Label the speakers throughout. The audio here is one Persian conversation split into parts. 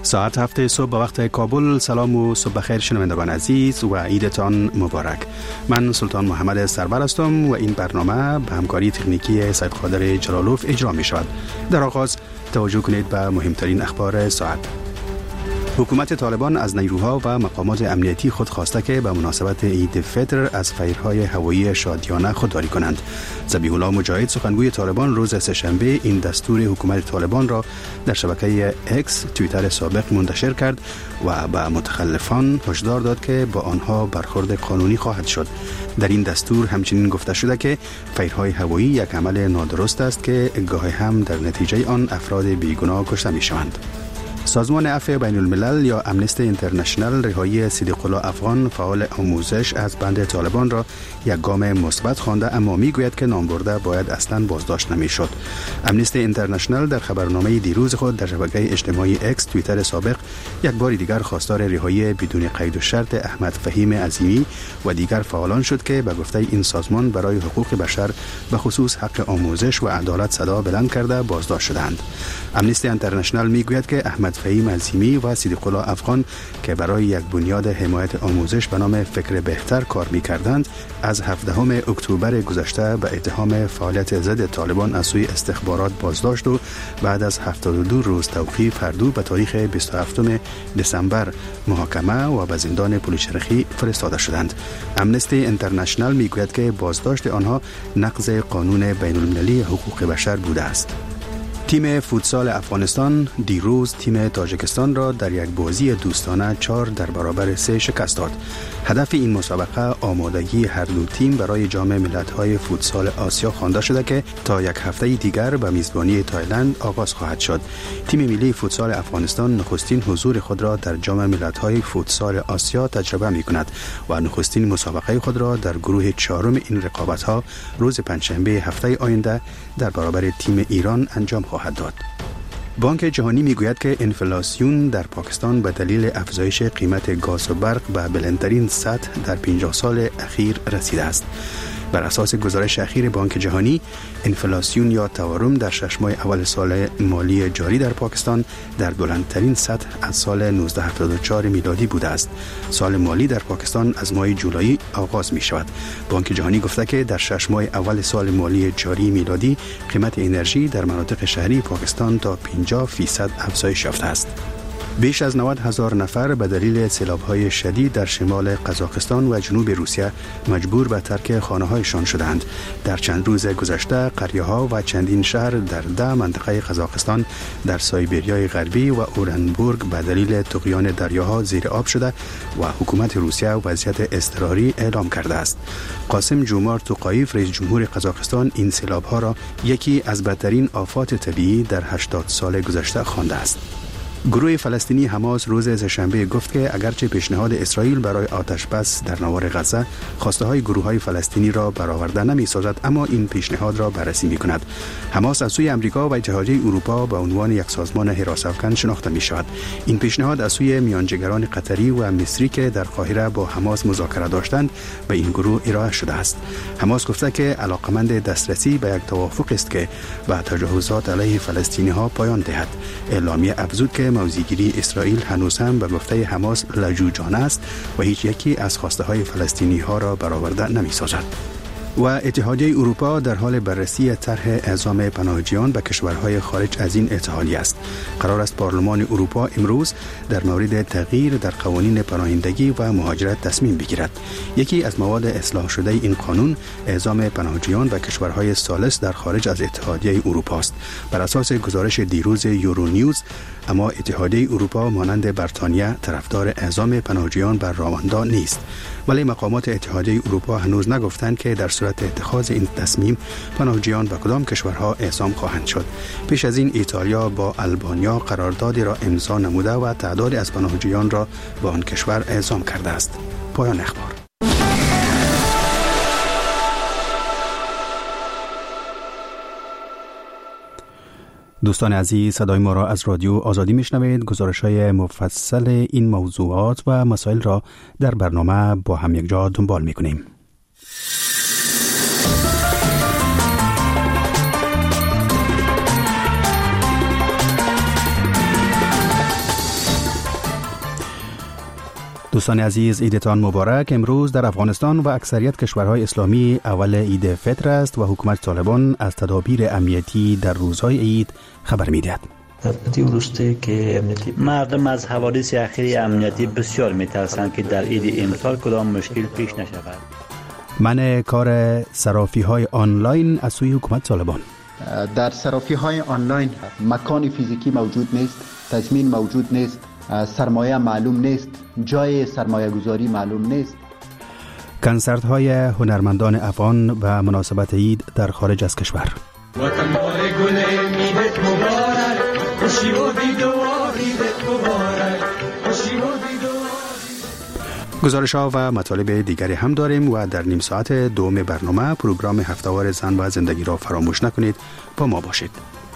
Speaker 1: ساعت 7 صبح به وقت کابل. سلام و صبح بخیر شنوندگان عزیز و عیدتان مبارک. من سلطان محمد سرور هستم و این برنامه به همکاری تکنیکی سید قادر جلالوف اجرا می شود. در آغاز توجه کنید به مهمترین اخبار ساعت. حکومت طالبان از نیروها و مقامات امنیتی خود خواسته که به مناسبت عید فطر از فیرهای هوایی شادیانه خودداری کنند. ذبیح الله مجاهد سخنگوی طالبان روز سه‌شنبه این دستور حکومت طالبان را در شبکه اکس توییتر سابق منتشر کرد و به متخلفان هشدار داد که با آنها برخورد قانونی خواهد شد. در این دستور همچنین گفته شده که فیرهای هوایی یک عمل نادرست است که گاهی هم در نتیجه آن افراد بیگناه کشته می‌شوند. سازمان عفو بین الملل یا امنستی اینترنشنال رهایی صدیق الله افغان فعال آموزش از بند طالبان را یک گام مثبت خوانده، اما میگوید که نامبرده باید اصلا بازداشت نمیشد. امنستی اینترنشنال در خبرنامه دیروز خود در شبکه اجتماعی اکس توییتر سابق یک بار دیگر خواستار رهایی بدون قید و شرط احمد فهیم عظیمی و دیگر فعالان شد که به گفته این سازمان برای حقوق بشر به خصوص حق آموزش و عدالت صدا بلند کرده بازداشت شدند. امنستی اینترنشنال میگوید که احمد فهیم عظیمی و صدیق الله افغان که برای یک بنیاد حمایت آموزش به نام فکر بهتر کار می‌کردند از 17 اکتبر گذشته به اتهام فعالیت ضد طالبان از سوی استخبارات بازداشت و بعد از 72 روز توقیف هر دو به تاریخ 27 دسامبر محاکمه و به زندان پلیچرخی فرستاده شدند. امنستی اینترنشنال میگوید که بازداشت آنها نقض قانون بین المللی حقوق بشر بوده است. تیم فوتسال افغانستان دیروز تیم تاجیکستان را در یک بازی دوستانه 4-3 شکست داد. هدف این مسابقه آمادگی هر دو تیم برای جام ملت‌های فوتسال آسیا خوانده شده که تا یک هفته دیگر به میزبانی تایلند آغاز خواهد شد. تیم ملی فوتسال افغانستان نخستین حضور خود را در جام ملت‌های فوتسال آسیا تجربه می‌کند و نخستین مسابقه خود را در گروه چهارم این رقابت‌ها روز پنجشنبه هفته آینده در برابر تیم ایران انجام خواهد داد. بانک جهانی میگوید که انفلاسیون در پاکستان به دلیل افزایش قیمت گاز و برق به بلندترین سطح در 50 سال اخیر رسیده است. بر اساس گزارش اخیر بانک جهانی، انفلاسیون یا تورم در 6 ماه اول سال مالی جاری در پاکستان در بلندترین سطح از سال 1974 میلادی بوده است. سال مالی در پاکستان از ماه جولای آغاز می شود. بانک جهانی گفته که در 6 ماه اول سال مالی جاری میلادی قیمت انرژی در مناطق شهری پاکستان تا 50% افزایش یافته است. بیش از 90,000 نفر به دلیل سیلاب‌های شدید در شمال قزاقستان و جنوب روسیه مجبور به ترک خانه‌هایشان شدند. در چند روز گذشته قریه‌ها و چندین شهر در 10 منطقه قزاقستان در سایبریای غربی و اورنبورگ به دلیل طغیان دریاها زیر آب شده و حکومت روسیه وضعیت اضطراری اعلام کرده است. قاسم جومار توقایف رئیس جمهور قزاقستان این سیلاب‌ها را یکی از بدترین آفات طبیعی در 80 سال گذشته خوانده است. گروه فلسطینی حماس روز سه‌شنبه گفت که اگرچه پیشنهاد اسرائیل برای آتش بس در نوار غزه خواسته های گروه های فلسطینی را برآورده نمی‌سازد، اما این پیشنهاد را بررسی می‌کند. حماس از سوی آمریکا و اتحادیه اروپا به عنوان یک سازمان حراس‌افکن شناخته می‌شود. این پیشنهاد از سوی میانجیگران قطری و مصری که در قاهره با حماس مذاکره داشتند به این گروه ارائه شده است. حماس گفته که علاقمند دسترسی به یک توافق است که به تجاوزات علیه فلسطینی‌ها پایان دهد. اعلامیه افزود که موضع‌گیری اسرائیل هنوز هم به گفته حماس لجوجانه است و هیچ یکی از خواسته های فلسطینی ها را برآورده نمی سازد. و اتحادیه اروپا در حال بررسی طرح اعزام پناهجویان به کشورهای خارج از این اتحادیه است. قرار است پارلمان اروپا امروز در مورد تغییر در قوانین پناهندگی و مهاجرت تصمیم بگیرد. یکی از مواد اصلاح شده این قانون اعزام پناهجویان به کشورهای ثالث در خارج از اتحادیه اروپا است. بر اساس گزارش دیروز یورونیوز، اما اتحادیه اروپا مانند بریتانیا طرفدار اعزام پناهجویان بر رواندا نیست. ولی مقامات اتحادیه اروپا هنوز نگفتند که در صورت اتخاذ این تصمیم پناهجویان به کدام کشورها اعزام خواهند شد. پیش از این ایتالیا با آلبانیا قراردادی را امضا نموده و تعدادی از پناهجویان را به آن کشور اعزام کرده است. پایان اخبار. دوستان عزیز، صدای ما را از رادیو آزادی میشنوید. گزارش‌های مفصل این موضوعات و مسائل را در برنامه با هم یک جا دنبال می‌کنیم. دوستان عزیز، عیدتان مبارک. امروز در افغانستان و اکثریت کشورهای اسلامی اول عید فطر است و حکومت طالبان از تدابیر امنیتی در روزهای عید خبر می‌دهد.
Speaker 2: مردم از حوادث اخیر امنیتی بسیار می‌ترسند که در عید امسال کدام مشکل پیش نشود.
Speaker 1: منع کار صرافی‌های آنلاین از سوی حکومت طالبان.
Speaker 3: در صرافی‌های آنلاین مکان فیزیکی موجود نیست، تضمین موجود نیست، سرمایه معلوم نیست، جای سرمایه گذاری معلوم نیست.
Speaker 1: کنسرت های هنرمندان افغان و مناسبت عید در خارج از کشور. گزارش ها و مطالب دیگری هم داریم و در نیم ساعت دوم برنامه پروگرام هفته‌وار زن و زندگی را فراموش نکنید. با ما باشید.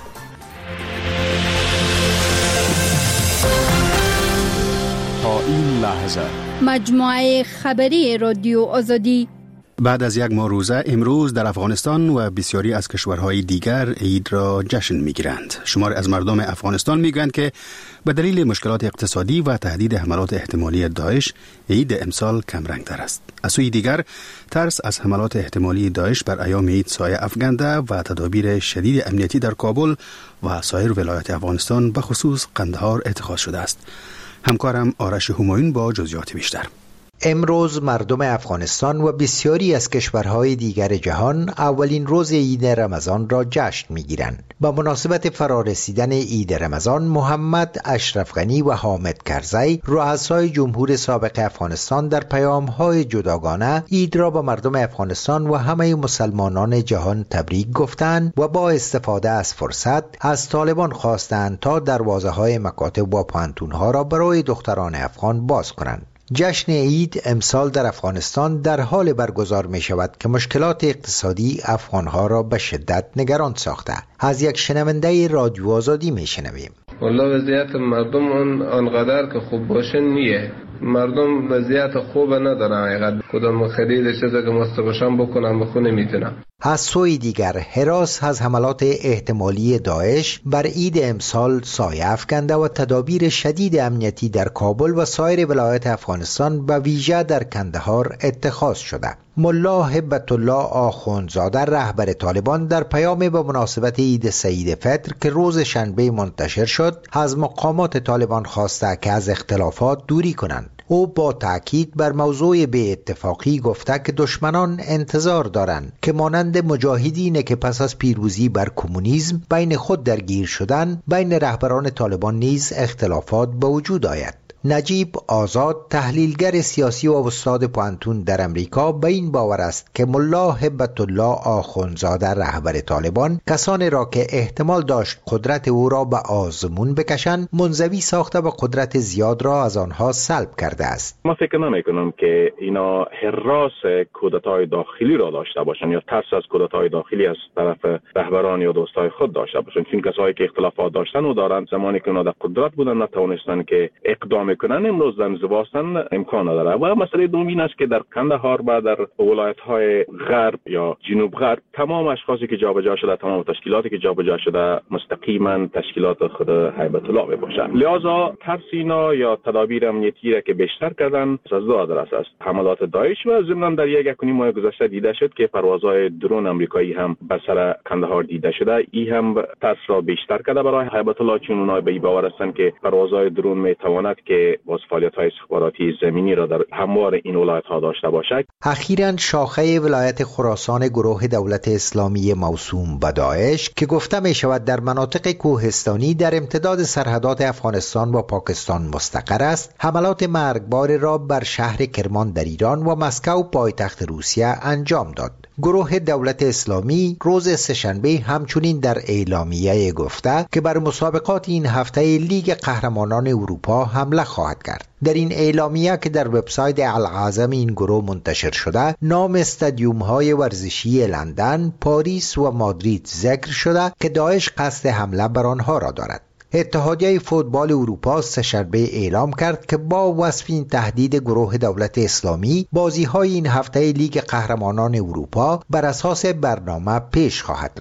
Speaker 4: تا این لحظه
Speaker 5: مجموعه خبری رادیو آزادی.
Speaker 1: بعد از یک ماه روزه امروز در افغانستان و بسیاری از کشورهای دیگر عید را جشن می‌گیرند. شمار از مردم افغانستان می‌گویند که به دلیل مشکلات اقتصادی و تهدید حملات احتمالی داعش عید امسال کم رنگ‌تر است. از سوی دیگر ترس از حملات احتمالی داعش بر ایام عید سایه افکنده و تدابیر شدید امنیتی در کابل و سایر ولایات افغانستان به خصوص قندهار اتخاذ شده است. همکارم آرش همایون با جزئیات بیشتر.
Speaker 6: امروز مردم افغانستان و بسیاری از کشورهای دیگر جهان اولین روز عید رمضان را جشن می‌گیرند. با مناسبت فرارسیدن عید رمضان، محمد اشرف غنی و حامد کرزی، رؤسای جمهور سابق افغانستان، در پیام‌های جداگانه عید را به مردم افغانستان و همه مسلمانان جهان تبریک گفتند و با استفاده از فرصت از طالبان خواستند تا دروازه‌های مکاتب و پانتون‌ها را برای دختران افغان باز کنند. جشن عید امسال در افغانستان در حال برگزار می شود که مشکلات اقتصادی افغانها را به شدت نگران ساخته. از یک شنونده رادیو آزادی می شنویم.
Speaker 7: والله وضعیت مردم آنقدر که خوب باشه نیه. مردم وضعیت خوب ندارن، حقیقت کدام خرید چیزی که مستقشان بکنم بخونه میتونم.
Speaker 6: از سوی دیگر هراس از حملات احتمالی داعش بر عید امسال سایه افکنده و تدابیر شدید امنیتی در کابل و سایر ولایات افغانستان به ویژه در کندهار اتخاذ شده. ملا هبت الله آخوندزاده رهبر طالبان در پیام به مناسبت عید سعید فطر که روز شنبه منتشر شد از مقامات طالبان خواسته که از اختلافات دوری کنند. او با تأکید بر موضوع بی اتفاقی گفته که دشمنان انتظار دارند که مانند مجاهدین که پس از پیروزی بر کمونیسم بین خود درگیر شدند، بین رهبران طالبان نیز اختلافات به وجود آید. نجیب آزاد، تحلیلگر سیاسی و استاد پانتون در امریکا، به این باور است که ملا هبت الله آخوندزاده رهبر طالبان کسانی را که احتمال داشت قدرت او را به آزمون بکشند منزوی ساخته و قدرت زیاد را از آنها سلب کرده است.
Speaker 8: ما فکر نمی‌کنم که اینا هراس کودتای داخلی را داشته باشند یا ترس از کودتای داخلی از طرف رهبران یا دوستای خود داشته باشند، چون کسایی که اختلافات داشتن و دارند زمانی که اونا در قدرت بودن نتوانستن که اقدام کنن، امروز زواستن امکان نداره. و مسئله دوم این است که در کندهار و در ولایت‌های غرب یا جنوب غرب تمام اشخاصی که جابجا شده، تمام تشکیلاتی که جابجا شده مستقیما تشکیلات خود هیبت الله باشند. لذا ترس اینا یا تدابیر امنیتی را که بیشتر کردن از دو آدرس است: حملات داعش و ضمن در یک ماه گذشته دیده شد که پروازهای درون آمریکایی هم به سر کندهار دیده شده. این هم ترس را بیشتر کرده برای هیبت الله، چون اونها به این باور هستند که پروازهای درون میتواند که باز فعالیت‌های استخباراتی زمینی را در هموار این ولایت‌ها داشته باشد.
Speaker 6: اخیراً شاخه ولایت خراسان گروه دولت اسلامی موسوم به داعش که گفته می شود در مناطق کوهستانی در امتداد سرحدات افغانستان و پاکستان مستقر است، حملات مرگبار را بر شهر کرمان در ایران و مسکو پایتخت روسیه انجام داد. گروه دولت اسلامی روز سه‌شنبه همچنین در اعلامیه گفته که بر مسابقات این هفته لیگ قهرمانان اروپا حمله خواهد کرد. در این اعلامیه که در وبسایت العظم این گروه منتشر شده، نام استادیوم‌های ورزشی لندن، پاریس و مادرید ذکر شده که داعش قصد حمله بر آنها را دارد. اتحادیه فوتبال اروپا سه‌شنبه اعلام کرد که با وصف این تهدید گروه دولت اسلامی، بازی‌های این هفته لیگ قهرمانان اروپا بر اساس برنامه پیش خواهد رفت.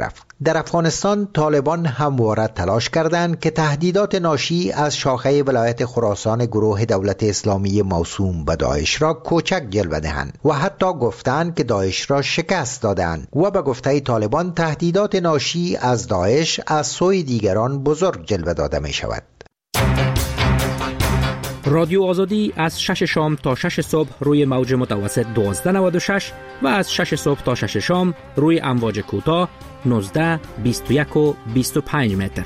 Speaker 6: در افغانستان طالبان همواره تلاش کردند که تهدیدات ناشی از شاخه ولایت خراسان گروه دولت اسلامی موسوم به داعش را کوچک جلوه دهند و حتی گفتند که داعش را شکست دادند و به گفته طالبان تهدیدات ناشی از داعش از سوی دیگران بزرگ جلوه داده می شود.
Speaker 9: رادیو آزادی از 6 شام تا 6 صبح روی موج متوسط 1296 و از 6 صبح تا 6 شام روی امواج کوتاه 19، 21 و 25 متر.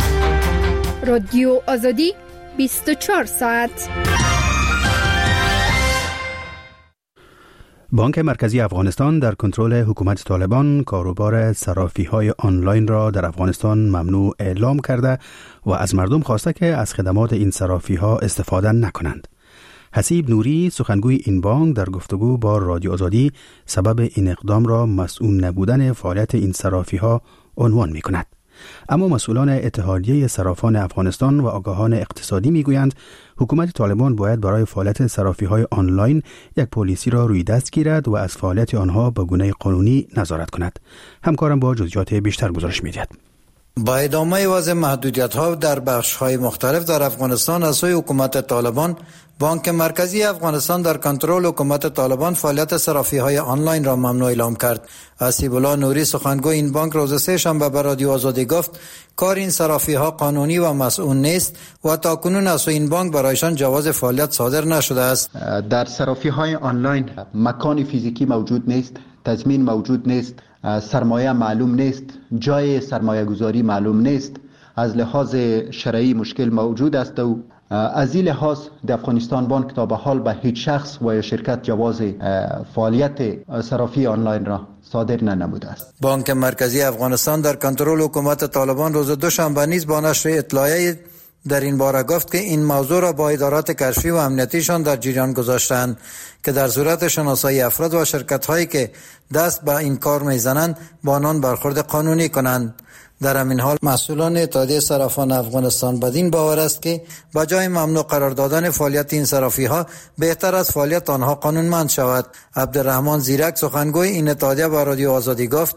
Speaker 5: رادیو آزادی 24 ساعت.
Speaker 1: بانک مرکزی افغانستان در کنترل حکومت طالبان کاروبار صرافی‌های آنلاین را در افغانستان ممنوع اعلام کرده و از مردم خواسته که از خدمات این صرافی‌ها استفاده نکنند. حسیب نوری سخنگوی این بانک در گفتگو با رادیو آزادی سبب این اقدام را مسئول نبودن فعالیت این صرافی‌ها عنوان می‌کند. اما مسئولان اتحادیه صرافان افغانستان و آگاهان اقتصادی میگویند حکومت طالبان باید برای فعالیت صرافی‌های آنلاین یک پلیسی را روی دست گیرد و از فعالیت آنها به گونه قانونی نظارت کند. همکارم با جزئیات بیشتر گزارش می‌دهد.
Speaker 10: با ادامه وضع محدودیت‌ها در بخش‌های مختلف در افغانستان از سوی حکومت طالبان، بانک مرکزی افغانستان در کنترل حکومت طالبان فعالیت صرافی‌های آنلاین را ممنوع اعلام کرد. حسیب الله نوری سخنگوی این بانک روز سه‌شنبه به رادیو آزادی گفت کار این صرافی‌ها قانونی و مسئول نیست و تاکنون از سوی این بانک برایشان جواز فعالیت صادر نشده است.
Speaker 3: در صرافی‌های آنلاین مکان فیزیکی موجود نیست، تضمین موجود نیست، سرمایه معلوم نیست، جای سرمایه گذاری معلوم نیست، از لحاظ شرعی مشکل موجود است و از این لحاظ در افغانستان بانک تا به حال به هیچ شخص و یا شرکت جواز فعالیت صرافی آنلاین را صادر ننموده است.
Speaker 10: بانک مرکزی افغانستان در کنترل حکومت طالبان روز دوشنبه نیز با نشر اطلاعیه در این باره گفت که این موضوع را با ادارات کشفی و امنیتیشان در جریان گذاشتند که در صورت شناسایی افراد و شرکت‌هایی که دست به این کار می‌زنند با آنان برخورد قانونی کنند. در همین حال مسئولان اتحادیه صرافان افغانستان بدین باور است که با جای ممنوع قرار دادن فعالیت این صرافی‌ها بهتر از فعالیت آنها قانونمند شود. عبدالرحمن زیرک سخنگوی این اتحادیه با رادیو آزادی گفت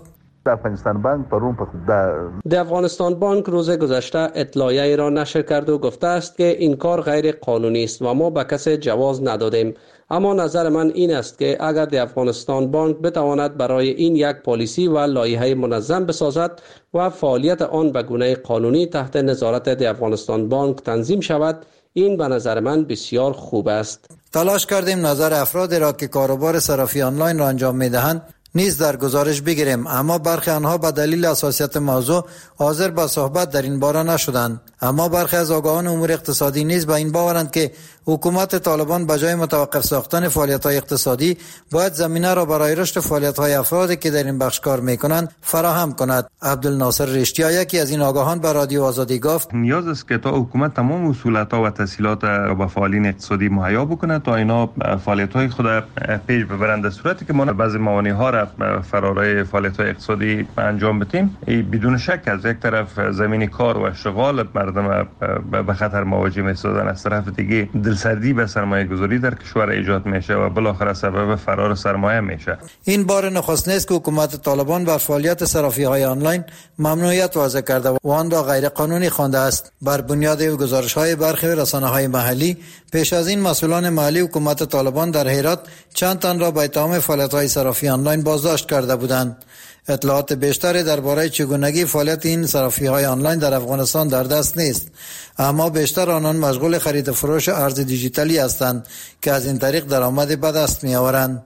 Speaker 11: در افغانستان بانک روز گذشته اطلاعیه‌ای را نشر کرده و گفته است که این کار غیر قانونی است و ما به کسی جواز ندادیم. اما نظر من این است که اگر در افغانستان بانک بتواند برای این یک پالیسی و لایحه منظم بسازد و فعالیت آن به گونه قانونی تحت نظارت در افغانستان بانک تنظیم شود، این به نظر من بسیار خوب است.
Speaker 10: تلاش کردیم نظر افرادی را که کاروبار صرافی آنلاین را انجام می‌دهند نیز در گزارش بگیریم، اما برخی آنها به دلیل حساسیت موضوع حاضر به صحبت در این باره نشدند. اما برخی از آگاهان امور اقتصادی نیز به این باورند که حکومت طالبان به جای متوقف ساختن فعالیت‌های اقتصادی باید زمینه را برای رشد فعالیت‌های افرادی که در این بخش کار می‌کنند فراهم کند. عبدالناصر رشتیا یکی از این آگاهان به رادیو آزادی گفت
Speaker 12: نیاز است که تا حکومت تمام اصولات‌ها و تسهیلات را به فعالین اقتصادی مهیا بکنه تا اینا فعالیت‌های خود پیش ببرند، در صورتی که ما بعضی موانع‌ها را فرارای فعالیت‌های اقتصادی انجام بدیم بدون شک از یک طرف زمین کار و اشتغال مردم به خطر مواجه می‌سازند، از طرف دیگه دلسردی به سرمایه گذاری در کشور ایجاد میشه و بالاخره سبب فرار سرمایه میشه.
Speaker 10: این بار نخست نیست که حکومت طالبان بر فعالیت صرافی‌های آنلاین ممنوعیت وضع کرده و آن را غیر قانونی خوانده است. بر بنیاد گزارش‌های برخی رسانه‌های محلی پیش از این مسئولان محلی حکومت طالبان در هرات چند تن را به اتهام فعالیت‌های صرافی آنلاین بازداشت کرده بودند. اطلاعات بیشتری درباره چگونگی فعالیت این صرافی‌های آنلاین در افغانستان در دست نیست، اما بیشتر آنان مشغول خرید و فروش ارز دیجیتالی هستند که از این طریق درآمد به دست می‌آورند.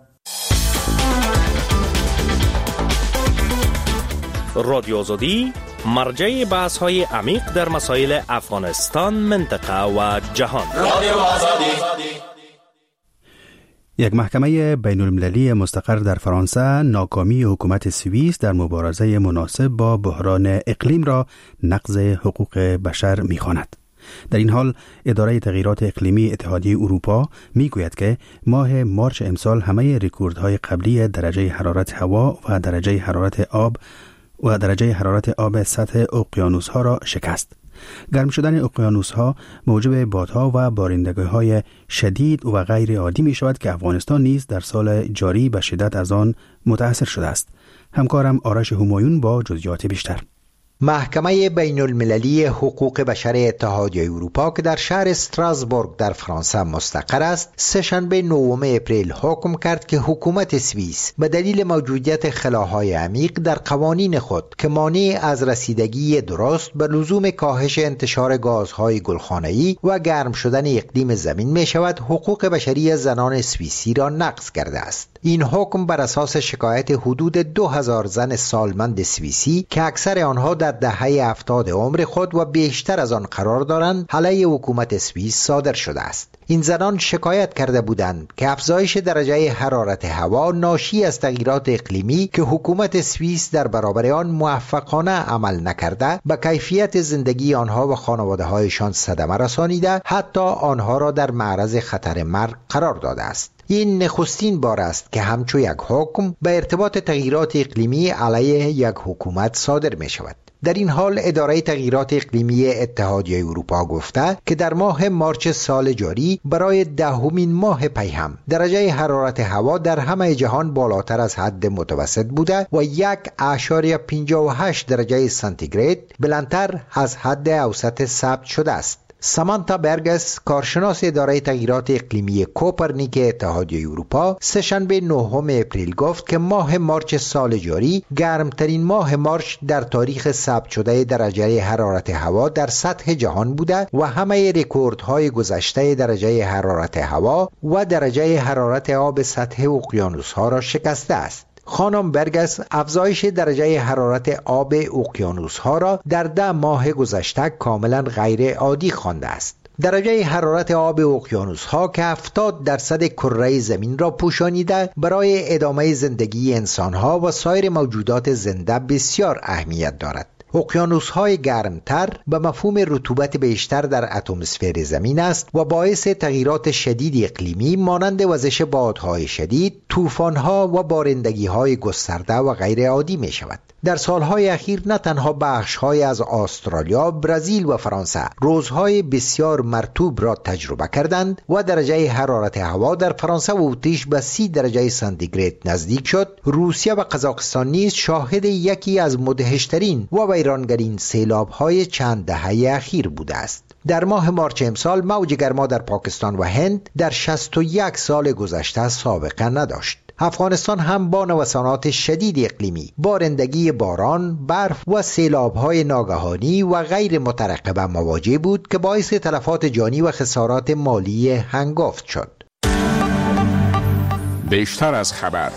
Speaker 9: رادیو آزادی مرجع بحث‌های عمیق در مسائل افغانستان، منطقه و جهان. رادیو آزادی.
Speaker 1: یک محکمه بین المللی مستقر در فرانسه ناکامی حکومت سوئیس در مبارزه مناسب با بحران اقلیم را نقض حقوق بشر می‌خواند. در این حال اداره تغییرات اقلیمی اتحادیه اروپا میگوید که ماه مارچ امسال همه رکوردهای قبلی درجه حرارت هوا و درجه حرارت آب سطح اقیانوس‌ها را شکست. گرم شدن اقیانوس‌ها موجب بادها و بارندگی‌های شدید و غیر عادی می‌شود که افغانستان نیز در سال جاری به شدت از آن متأثر شده است. همکارم آرش همایون با جزئیات بیشتر.
Speaker 6: محکمه بین المللی حقوق بشر اتحادیه اروپا که در شهر استراسبورگ در فرانسه مستقر است، سه‌شنبه 9 اپریل حکم کرد که حکومت سوئیس به دلیل موجودیت خلاهای عمیق در قوانین خود که مانع از رسیدگی درست به لزوم کاهش انتشار گازهای گلخانه‌ای و گرم شدن اقلیم زمین می شود، حقوق بشری زنان سوئیسی را نقض کرده است. این حکم بر اساس شکایت حدود 2000 زن سالمند سوئیسی که اکثر آنها در دهه 70 عمر خود و بیشتر از آن قرار دارند علیه حکومت سوئیس صادر شده است. این زنان شکایت کرده بودند که افزایش درجه حرارت هوا ناشی از تغییرات اقلیمی که حکومت سوئیس در برابر آن موفقانه عمل نکرده به کیفیت زندگی آنها و خانواده‌هایشان صدمه رسانیده، حتی آنها را در معرض خطر مرگ قرار داده است. این نخستین بار است که همچو یک حکم به ارتباط تغییرات اقلیمی علیه یک حکومت صادر می شود. در این حال اداره تغییرات اقلیمی اتحادیه اروپا گفته که در ماه مارچ سال جاری برای 10مین ماه پیهم درجه حرارت هوا در همه جهان بالاتر از حد متوسط بوده و 1.58 درجه سانتیگراد بلندتر از حد اوسط ثبت شده است. سامانتا برگس، کارشناس اداره تغییرات اقلیمی کوپرنیک اتحادیه اروپا، سه‌شنبه 9 اپریل گفت که ماه مارچ سال جاری گرمترین ماه مارچ در تاریخ ثبت شده درجه حرارت هوا در سطح جهان بوده و همه رکوردهای گذشته درجه حرارت هوا و درجه حرارت آب سطح اقیانوس‌ها را شکسته است. خانم برگس افزایش درجه حرارت آب اقیانوس‌ها را در 10 ماه گذشته کاملا غیر عادی خوانده است. درجه حرارت آب اقیانوس‌ها که 70% کره زمین را پوشانیده برای ادامه زندگی انسان‌ها و سایر موجودات زنده بسیار اهمیت دارد. اقیانوس‌های گرمتر به مفهوم رطوبت بیشتر در اتمسفر زمین است و باعث تغییرات شدید اقلیمی مانند وزش بادهای شدید، طوفان‌ها و بارندگی‌های گسترده و غیر عادی می‌شود. در سالهای اخیر نه تنها بخش‌های از استرالیا، برزیل و فرانسه روزهای بسیار مرطوب را تجربه کردند و درجه حرارت هوا در فرانسه و اتریش به 30 درجه سانتیگراد نزدیک شد. روسیه و قزاقستان نیز شاهد یکی از مدهشترین و ویرانگرین سیلاب‌های چند دهه اخیر بوده است. در ماه مارچ امسال موج گرما در پاکستان و هند در 61 سال گذشته سابقه نداشت. افغانستان هم با نوسانات شدید اقلیمی، بارندگی باران، برف و سیلاب‌های ناگهانی و غیر مترقبه مواجه بود که باعث تلفات جانی و خسارات مالی هنگفت شد.
Speaker 4: بیشتر از خبر.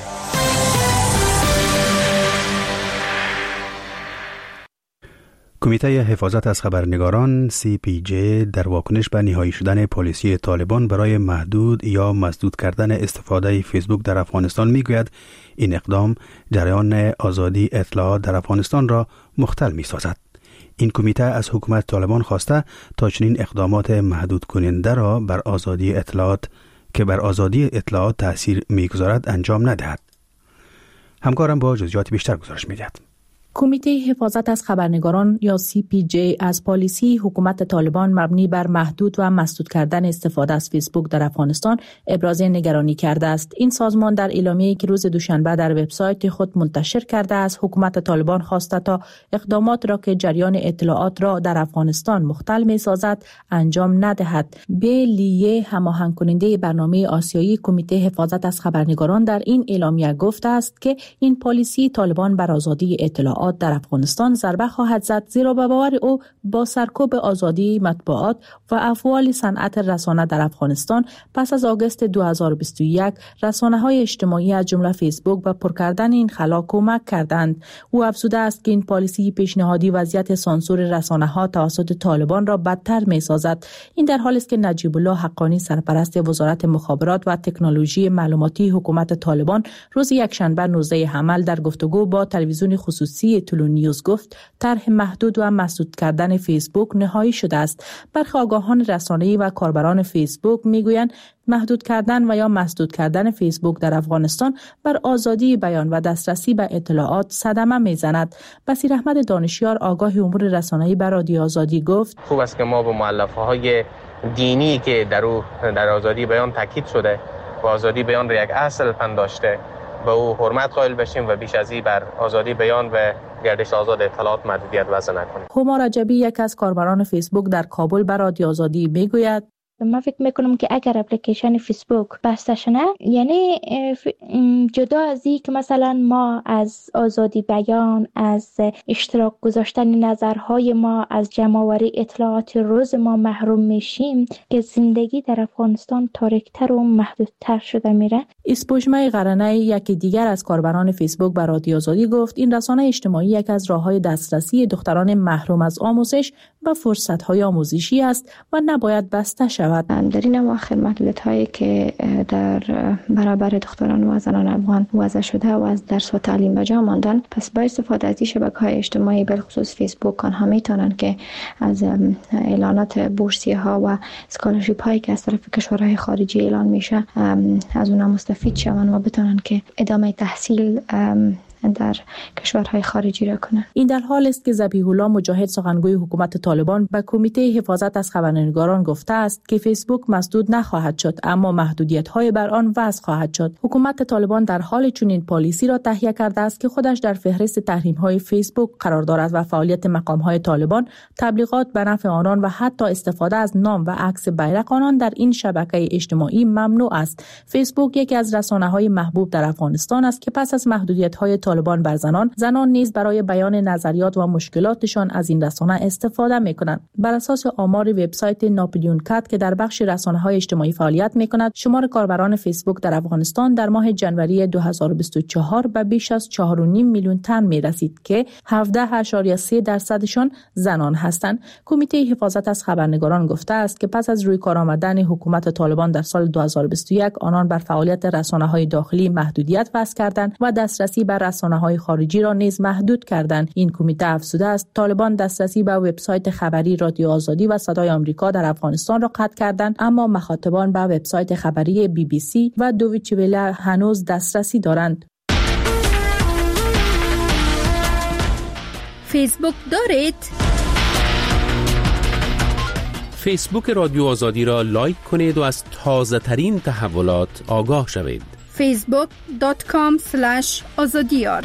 Speaker 1: کمیته حفاظت از خبرنگاران CPJ در واکنش به نهایی شدن پالیسی طالبان برای محدود یا مسدود کردن استفاده فیسبوک در افغانستان میگوید این اقدام جریان آزادی اطلاعات در افغانستان را مختل می‌سازد. این کمیته از حکومت طالبان خواسته تا چنین اقدامات محدود کننده را بر آزادی اطلاعات که بر آزادی اطلاعات تأثیر می‌گذارد انجام ندهد. همکارم با جزئیات بیشتر گزارش می‌دهد.
Speaker 13: کمیته حفاظت از خبرنگاران یا CPJ از پالیسی حکومت طالبان مبنی بر محدود و مسدود کردن استفاده از فیسبوک در افغانستان ابراز نگرانی کرده است. این سازمان در اعلامیه‌ای که روز دوشنبه در وبسایت خود منتشر کرده است، حکومت طالبان خواسته تا اقدامات را که جریان اطلاعات را در افغانستان مختل می‌سازد انجام ندهد. لیه، هماهنگ کننده برنامه آسیایی کمیته حفاظت از خبرنگاران، در این اعلامیه گفته است که این پالیسی طالبان بر آزادی اطلاعات در افغانستان ضربه خواهد زد، زیرا به باور او با سرکوب آزادی مطبوعات و افعال صنعت رسانه در افغانستان پس از آگوست 2021 رسانه‌های اجتماعی از جمله فیسبوک به پر کردن این خلا کمک کردند. او افزوده است که این پالیسی پیشنهادی وضعیت سانسور رسانه‌ها توسط طالبان را بدتر می‌سازد. این در حالی است که نجیب الله حقانی، سرپرست وزارت مخابرات و تکنولوژی معلوماتی حکومت طالبان، روز یکشنبه 19 حمل در گفتگو با تلویزیون خصوصی تلو نیوز گفت طرح محدود و مسدود کردن فیسبوک نهایی شده است. برخی آگاهان رسانه‌ای و کاربران فیسبوک میگویند محدود کردن و یا مسدود کردن فیسبوک در افغانستان بر آزادی بیان و دسترسی به اطلاعات صدمه میزند. بصیر احمد دانشیار، آگاه امور رسانه‌ای، بر رادیو آزادی گفت
Speaker 14: خوب است که ما با مؤلفه‌های دینی که در آزادی بیان تاکید شده و آزادی بیان را یک اصل پنداشته به او حرمت قائل بشیم و بیش از این بر آزادی بیان و گردش آزاد اطلاعات محدودیت وضع نکنیم.
Speaker 13: هما رجبی یک از کاربران فیسبوک در کابل به رادیو آزادی میگوید
Speaker 15: من فکر میکنم که اگر اپلیکیشن فیسبوک بسته شده، یعنی جدا از این که مثلا ما از آزادی بیان، از اشتراک گذاشتن نظرهای ما، از جمع‌آوری اطلاعات روز ما محروم میشیم، که زندگی در افغانستان تاریک‌تر و محدودتر شده میره.
Speaker 13: اسپوجمه قرنه یکی دیگر از کاربران فیسبوک به رادیو آزادی گفت این رسانه اجتماعی یک از راه‌های دسترسی دختران محروم از آموزش و فرصت‌های آموزشی است و نباید بسته شود.
Speaker 15: در این اواخر محدودیت‌هایی که در برابر دختران و زنان افغان وضع شده و از درس و تعلیم به جا ماندن، پس با استفاده از شبکه‌های اجتماعی بالخصوص فیسبوک آنها میتونن که از اعلانات بورسیه‌ها و اسکالرشیپ هایی که از طرف کشورهای خارجی اعلان میشه از اونها مستفید شوند و بتونن که ادامه تحصیل در کشورهای خارجی را کنند.
Speaker 13: این در حال است که ذبیح الله مجاهد سخنگوی حکومت طالبان به کمیته حفاظت از خبرنگاران گفته است که فیسبوک مسدود نخواهد شد، اما محدودیت‌های بر آن وضع خواهد شد. حکومت طالبان در حال چنین پالیسی را تهیه کرده است که خودش در فهرست تحریم‌های فیسبوک قرار دارد و فعالیت مقام‌های طالبان، تبلیغات به نفع آنان و حتی استفاده از نام و عکس بیرق آنان در این شبکه اجتماعی ممنوع است. فیسبوک یکی از رسانه‌های محبوب در افغانستان است که پس از محدودیت‌های طالبان بر زنان نیز برای بیان نظریات و مشکلاتشان از این رسانه استفاده می‌کنند. بر اساس آمار وبسایت ناپلیون کات که در بخش رسانه‌های اجتماعی فعالیت می‌کند، شمار کاربران فیسبوک در افغانستان در ماه جنوری 2024 به بیش از 4.5 میلیون تن می‌رسید که 17.3% زنان هستند. کمیته حفاظت از خبرنگاران گفته است که پس از روی کار آمدن حکومت طالبان در سال 2021 آنان بر فعالیت رسانه‌های داخلی محدودیت وضع کردند و دسترسی بر رسانه‌های خارجی را نیز محدود کردند. این کمیته افزوده است طالبان دسترسی به وبسایت خبری رادیو آزادی و صدای آمریکا در افغانستان را قطع کردند، اما مخاطبان به وبسایت خبری BBC و دویچه وله هنوز دسترسی دارند.
Speaker 5: فیسبوک دارید؟
Speaker 16: فیسبوک رادیو آزادی را لایک کنید و از تازه ترین تحولات آگاه شوید.
Speaker 5: facebook.com/azadiyar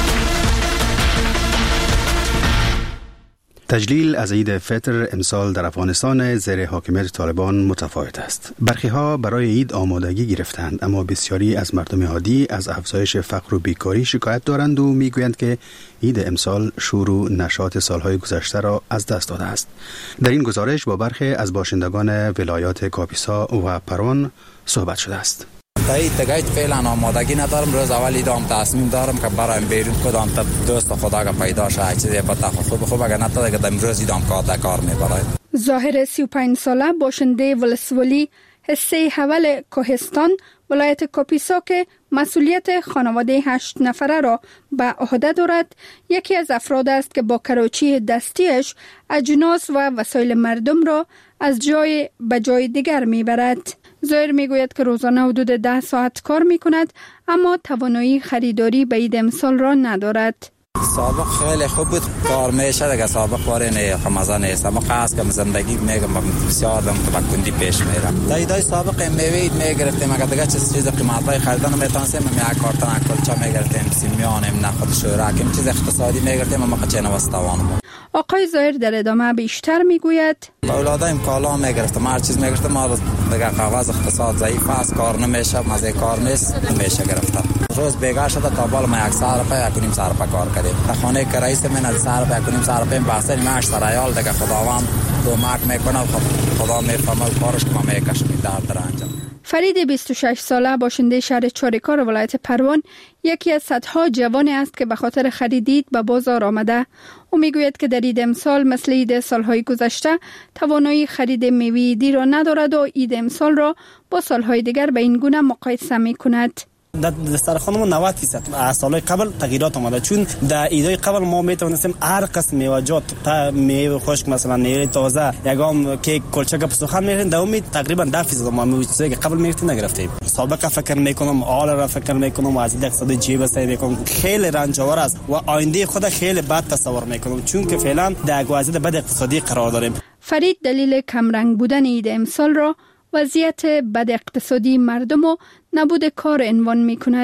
Speaker 1: تجلیل از عید فطر امسال در افغانستان زیر حاکمیت طالبان متفاوت است. برخی‌ها برای عید آمادگی گرفتند، اما بسیاری از مردم عادی از افزایش فقر و بیکاری شکایت دارند و میگویند که عید امسال شور و نشاط سالهای گذشته را از دست داده است. در این گزارش با برخی از باشندگان ولایات کاپیسا و پروان صحبت شده است.
Speaker 17: دیگه فعلا آمادگی ندارم. روز اول ایدام تصمیم دارم که برایم بیرون کدام تا دوست خدا که پیدا شه چیزی پتا خوب اگر نتا دیگه امروز ایدام کار میبره.
Speaker 5: ظاهر 35 ساله باشنده ولسوالی حصه حول کوهستان ولایت کاپیسا که مسئولیت خانواده 8 نفره را به عهده دارد، یکی از افراد است که با کراچی دستیش اجناس و وسایل مردم را از جای به جای دیگر میبرد. ظاهر میگوید که روزانه حدود 10 ساعت کار میکند، اما توانایی خریداری به عید امسال را ندارد.
Speaker 17: سابق خیلی خوب بود، کار میشه دیگه. سابق واره نه خمازه نیست، اما خاص که زندگی میگم بسیار دم که بکندی پیش میره. دایدای سابق میوید میگرفتیم، اگر دیگه چیز قیمتای خریدن میتونستیم یک کارتن کلچا میگرفتیم، سیمیانیم نه خود شوراکیم، چیز اقتصادی میگرفتیم، اما چه نوستوانم.
Speaker 5: آقای ظاهر در ادامه بیشتر میگوید
Speaker 17: اولادایم کالا میگرفتم، هر چیز میگرفتم، ما دیگه کاغذ اقتصاد ضعیف است، کار نمیشه، مزه کار نیست، نمیشه گرفتم. روز بیگار شده تا بالا ما 100 روپیه 1.5 ساعت کار کردیم. تا خانه که رئیس من 100 روپیه 1.5 ساعت روپیه بحثی معاش سرایال دیگه خداوند کمک میکنه، خدا میفهمه کارش که ما میکشیم در انجام.
Speaker 5: فرید 26 ساله باشنده شهر چاریکار ولایت پروان یکی از صدها جوانی است که به خاطر خرید عید به بازار آمده. او میگوید که در عید امسال مثل عید سالهای گذشته توانایی خرید میوه عیدی را ندارد و عید امسال را با سالهای دیگر به این گونه مقایسه میکند.
Speaker 18: در دسترخوانمون 90% از سالهای قبل تغییرات آمده، چون در عیدهای قبل ما میتونستیم هر قسم میوه‌جات تا میوه خشک مثلا میوه تازه یگام کیک کلچه که سخن میرین در امید تقریبا 10% ما میوه قبل میرفتیم نگرفتیم. سابقه فکر میکنم حال را فکر میکنم و از این اقتصاد جیب سعی میکنم خیلی رنجاور است و آینده خود خیلی بد تصور میکنم، چون که فعلا در وضعیت بد اقتصادی قرار داریم.
Speaker 5: فرید دلیل کمرنگ بودن عید امسال را وضعیت بد اقتصادی مردم و نبود کار عنوان می کند.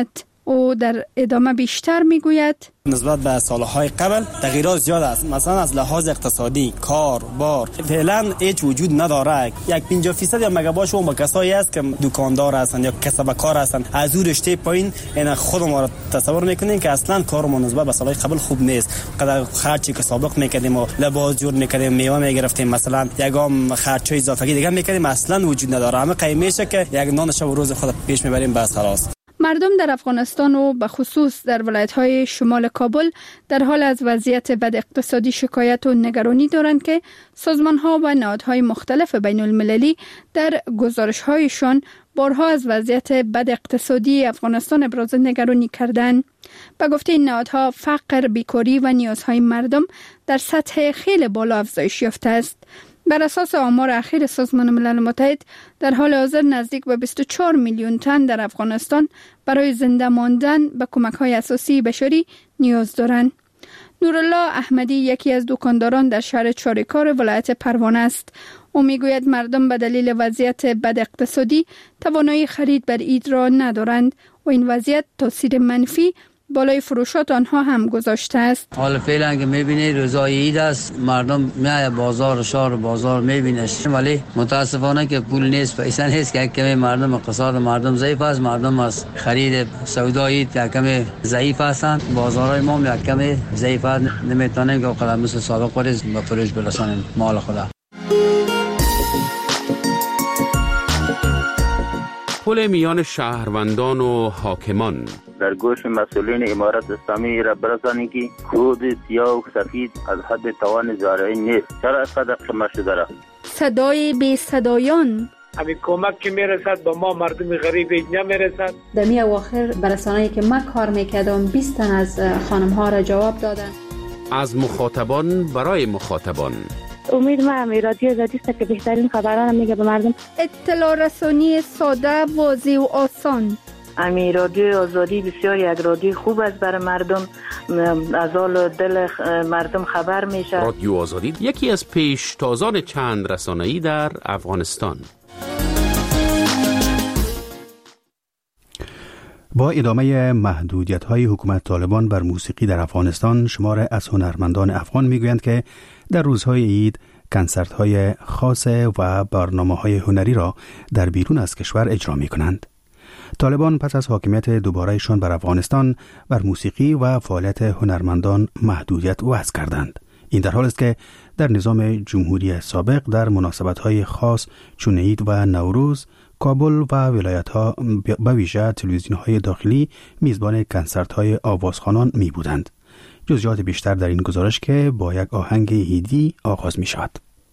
Speaker 5: او در ادامه بیشتر میگوید
Speaker 18: نسبت به سالهای قبل تغییرات زیاد است. مثلا از لحاظ اقتصادی، کار، بار فعلا هیچ وجود نداره. یک 50% یا مگاباش اون با کسایی است که دکاندار هستند یا کسب کار هستند. از اون رشته پایین این خود ما را تصور میکنیم که اصلا کارمون نسبت به سالهای قبل خوب نیست. قدر خرچی که سابق میکردیم و لباس جور میکردیم، میوه میگرفتیم، مثلا یگام خرچای اضافه دیگه میکردیم، اصلا وجود نداره. همه قیمشه که یک نان شب و روز خود پیش میبریم بس خلاص.
Speaker 5: مردم در افغانستان و به خصوص در ولایت‌های شمال کابل در حال از وضعیت بد اقتصادی شکایت و نگرانی دارند که سازمان‌ها و نهادهای مختلف بین المللی در گزارش‌هایشان بارها از وضعیت بد اقتصادی افغانستان ابراز نگرانی کردند. به گفته این نهادها فقر، بیکاری و نیازهای مردم در سطح خیلی بالا افزایش یافته است. بر اساس آمار اخیر سازمان ملل متحد در حال حاضر نزدیک به 24 میلیون تن در افغانستان برای زنده ماندن به کمک‌های اساسی بشری نیاز دارند. نورالله احمدی یکی از دکانداران در شهر چاریکار ولایت پروانه است. او میگوید مردم به دلیل وضعیت بد اقتصادی توانایی خرید بر عید را ندارند و این وضعیت تاثیر منفی بالای فروشات آنها هم گذاشته است.
Speaker 19: حالا فعلا که میبینی روزای عید است، مردم میای بازار، شهر بازار میبینش، ولی متاسفانه که پول نیست، پیسه نیست که کمی مردم اقتصاد مردم ضعیف است. مردم از خرید سودای عید که کمی ضعیف هستند. بازارهای ما کمی ضعیف است، نمیتونیم که قدر مثل سابق پریز به فروش برسانیم مال خدا.
Speaker 16: پل میان شهروندان و حاکمان
Speaker 20: در گوش مسئولین امارت اسلامی را برسانید که کود سیاه و سفید از حد توان زارعی نیست. چرا اینقدر قیمت شده را؟
Speaker 5: صدای بی صدایان
Speaker 21: همین کمک که میرسد به ما مردم غریب نمیرسد.
Speaker 22: دمی اواخر برسانه‌ای که من کار میکردم 20 تن از خانم ها را جواب دادن.
Speaker 16: از مخاطبان برای مخاطبان.
Speaker 23: امید ما هم رادیو آزادی است که بهترین خبران میگه به مردم.
Speaker 5: اطلاع رسانی ساده، واضح و آسان.
Speaker 24: امی رادیو آزادی بسیار یک رادیو خوب است برای مردم، از حال دل مردم خبر میشه.
Speaker 16: رادیو آزادی یکی از پیشتازان چند رسانه‌ای در افغانستان.
Speaker 1: با ادامه محدودیت‌های حکومت طالبان بر موسیقی در افغانستان، شمار از هنرمندان افغان میگویند که در روزهای عید کنسرت‌های خاص و برنامه‌های هنری را در بیرون از کشور اجرا می‌کنند. طالبان پس از حاکمیت دوباره‌شان بر افغانستان بر موسیقی و فعالیت هنرمندان محدودیت وضع کردند. این در حالی است که در نظام جمهوری سابق در مناسبت‌های خاص چون عید و نوروز کابل و ولایت‌ها به ویژه تلویزیون‌های داخلی میزبان کنسرت‌های آوازخوانان می‌بودند. جزئیات بیشتر در این گزارش که با یک آهنگ عیدی آغاز می‌شود.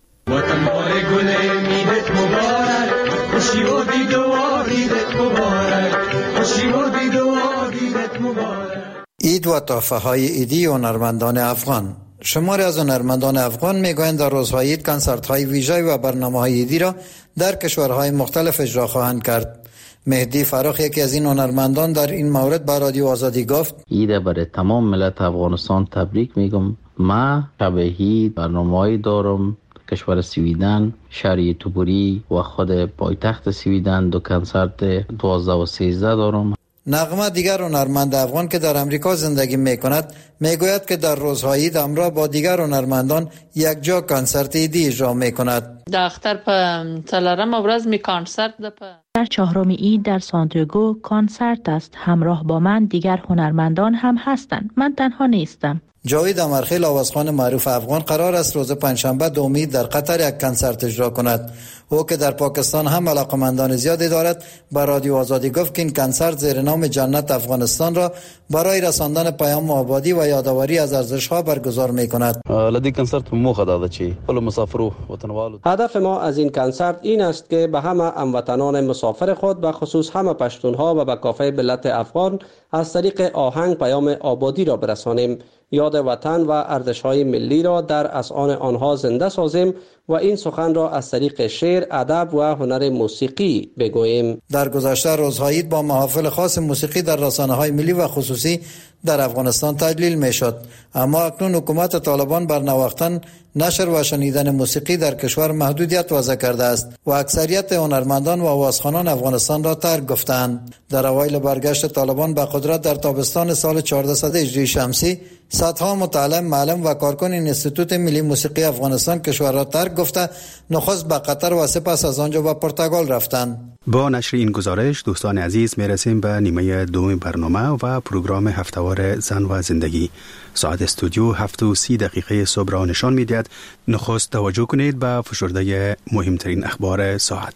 Speaker 25: وطن بار گل عیدت مبارک، خوشی و دید و عیدت مبارک، خوشی و دید و عیدت مبارک.
Speaker 10: عید و تحفه‌های عیدی هنرمندان افغان. شماری از هنرمندان افغان میگویند در روزهای عید کنسرت‌های ویژه و برنامه‌های عیدی را در کشورهای مختلف اجرا خواهند کرد. مهدی فراخ یکی از این هنرمندان در این مورد با رادیو آزادی گفت:
Speaker 26: عید برای تمام ملت افغانستان تبریک میگم. ما شب عید برنامه‌ای دارم. کشور سویدن، شهر توبری و خود پایتخت سویدن دو کنسرت 12 و 13 دارم.
Speaker 10: نغمه دیگر هنرمند افغان که در امریکا زندگی میکند میگوید که در روزهای عید همراه با دیگر هنرمندان یک جا کنسرت عیدی اجرا میکند.
Speaker 27: در اختر په څلرمه ورځ می کنسرت ده.
Speaker 13: در چهارم عید در سانتیاگو کنسرت است. همراه با من دیگر هنرمندان هم هستند. من تنها نیستم.
Speaker 10: جاوید امرخیل آوازخوان معروف افغان قرار است روز پنجشنبه دوم عید در قطر یک کنسرت اجرا کند. او که در پاکستان هم علاقمندان زیادی دارد با رادیو آزادی گفت که این کنسرت زیر نام جنت افغانستان را برای رساندن پیام آبادی و یادآوری از ارزش‌ها برگزار می‌کند.
Speaker 26: لدی کنسرت موخه داده چی ول مسافرو وطنوالو.
Speaker 11: هدف ما از این کنسرت این است که به همه هموطنان مسافر خود و خصوص همه پشتونها و به کافه ملت افغان از طریق آهنگ پیام آبادی را برسانیم. یاد وطن و ارزش‌های ملی را در اذهان آنها زنده سازیم و این سخن را از طریق شعر، ادب و هنر موسیقی بگوییم.
Speaker 10: در گذشته روزهای عید با محافل خاص موسیقی در رسانه‌های ملی و خصوصی در افغانستان تجلیل می شد. اما اکنون حکومت طالبان بر نواختن، نشر و شنیدن موسیقی در کشور محدودیت وضع کرده است و اکثریت هنرمندان و آوازخوانان افغانستان را ترک گفتند. در اوایل برگشت طالبان به قدرت در تابستان سال 1400 هجری شمسی، صدها متعلم، معلم و کارکن انستیتوت ملی موسیقی افغانستان کشور را ترک گفته نخست به قطر و سپس از آنجا به پرتغال رفتند.
Speaker 1: با نشر این گزارش دوستان عزیز میرسیم به نیمه دوم برنامه و پروگرام هفتهوار زن و زندگی. ساعت استودیو 7:30 صبح را نشان می‌دهد. نخست توجه کنید به فشرده مهمترین اخبار ساعت.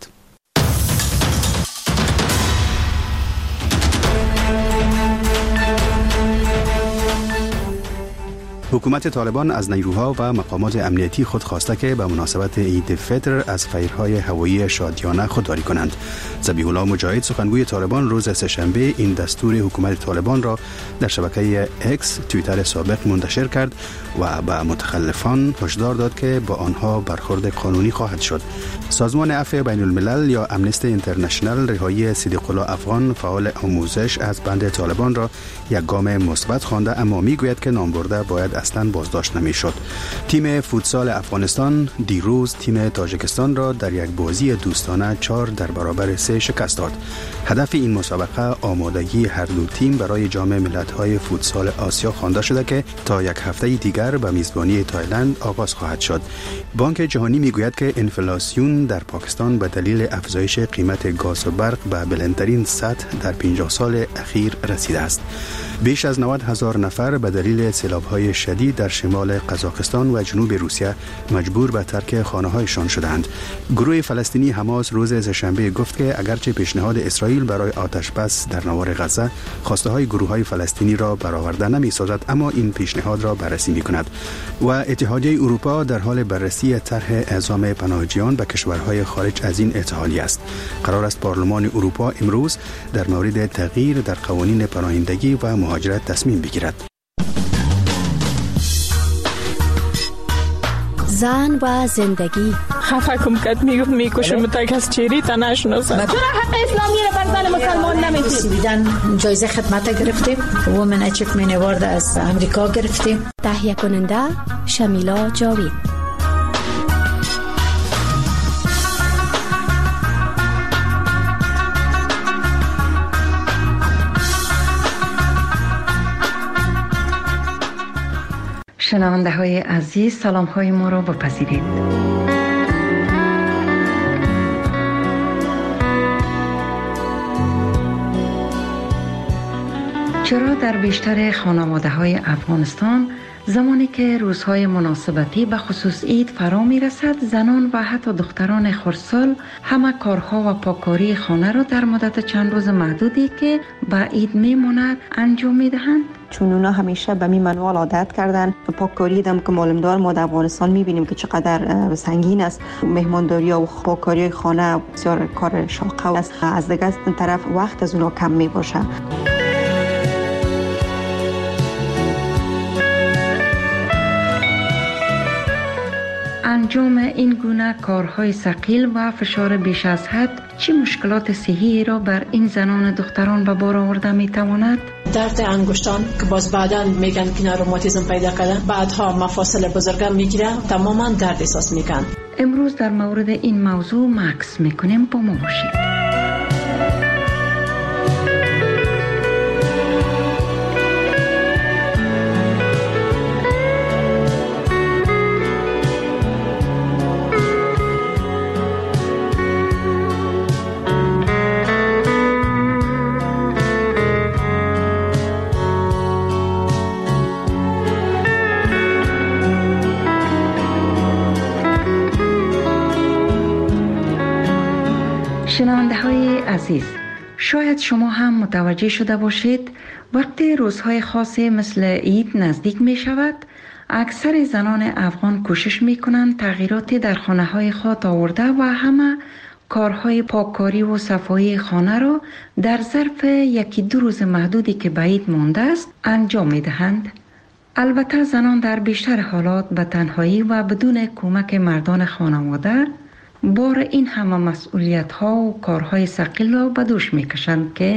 Speaker 1: حکومت طالبان از نیروها و مقامات امنیتی خود خواسته که به مناسبت عید فطر از فیرهای هوایی شادیانه خودداری کنند. ذبیح الله مجاهد سخنگوی طالبان روز سه‌شنبه این دستور حکومت طالبان را در شبکه اکس توییتر سابق منتشر کرد و به متخلفان هشدار داد که با آنها برخورد قانونی خواهد شد. سازمان عفو بین الملل یا امنستی اینترنشنال رهایی صدیق الله افغان فعال آموزش از بند طالبان را یک گام مثبت خوانده، اما میگوید که نامبرده باید اصلا بازداشت نمیشد. تیم فوتسال افغانستان دیروز تیم تاجیکستان را در یک بازی دوستانه 4-3 شکست داد. هدف این مسابقه آمادگی هر دو تیم برای جام ملت‌های فوتسال آسیا خوانده شده که تا یک هفته دیگر به میزبانی تایلند آغاز خواهد شد. بانک جهانی میگوید که انفلاسیون در پاکستان به دلیل افزایش قیمت گاز و برق به بلندترین سطح در 50 سال اخیر رسیده است. بیش از 90,000 نفر به دلیل سیلاب‌های شدید در شمال قزاقستان و جنوب روسیه مجبور به ترک خانه‌هایشان شدند. گروه فلسطینی حماس روز سه‌شنبه گفت که اگرچه پیشنهاد اسرائیل برای آتش بس در نوار غزه خواسته‌های گروه‌های فلسطینی را برآورده نمی‌سازد، اما این پیشنهاد را بررسی می‌کند. و اتحادیه اروپا در حال بررسی طرح اعزام پناهجویان به کشورهای خارج از این اتحادیه است. قرار است پارلمان اروپا امروز در مورد تغییر در قوانین پناهندگی و مهاجرت تصمیم بگیرد.
Speaker 2: زن و زندگی.
Speaker 3: خفه کم کد میکشم تا کس چیری تا نشناسم.
Speaker 2: چرا حق اسلامی را بر زن مسلمان نمیدید؟ سویدن جایزه خدمت گرفتیم. وومن اچیومنت اوارد از امریکا گرفتیم. تهیه کننده شمیلا جاوید.
Speaker 6: شنونده های عزیز، سلام های ما را بپذیرید. چرا در بیشتر خانواده های افغانستان زمانی که روزهای مناسبتی به خصوص عید فرا می رسد، زنان و حتی دختران خردسال همه کارها و پاکاری خانه را در مدت چند روز محدودی که به عید می ماند انجام می دهند؟
Speaker 7: چون اونا همیشه به می منوال عادت کردن و پاککاری دم که معلومدار ما در افغانستان می بینیم که چقدر سنگین است. مهمانداری و پاککاری خانه بسیار کار شاقه است. از دیگه طرف وقت از اونا کم می باشه.
Speaker 6: انجام این گونه کارهای ثقیل و فشار بیش از حد چه مشکلات صحی را بر این زنان دختران به بار آورده می تواند؟
Speaker 22: درد انگشتان که باز بعداً میگن که روماتیسم پیدا کردن، بعدها مفاصل بزرگم میگیره، تماما درد احساس میکن.
Speaker 6: امروز در مورد این موضوع مکس میکنیم، با ما باشید. شنونده های عزیز، شاید شما هم متوجه شده باشید وقتی روزهای خاصی مثل عید نزدیک می شود، اکثر زنان افغان کوشش می کنند تغییراتی در خانه های خود آورده و همه کارهای پاککاری و صفایی خانه را در ظرف 1-2 روز محدودی که به عید مانده است انجام می دهند. البته زنان در بیشتر حالات به تنهایی و بدون کمک مردان خانواده بار این همه مسئولیت ها و کارهای ثقیل را به دوش می کشند که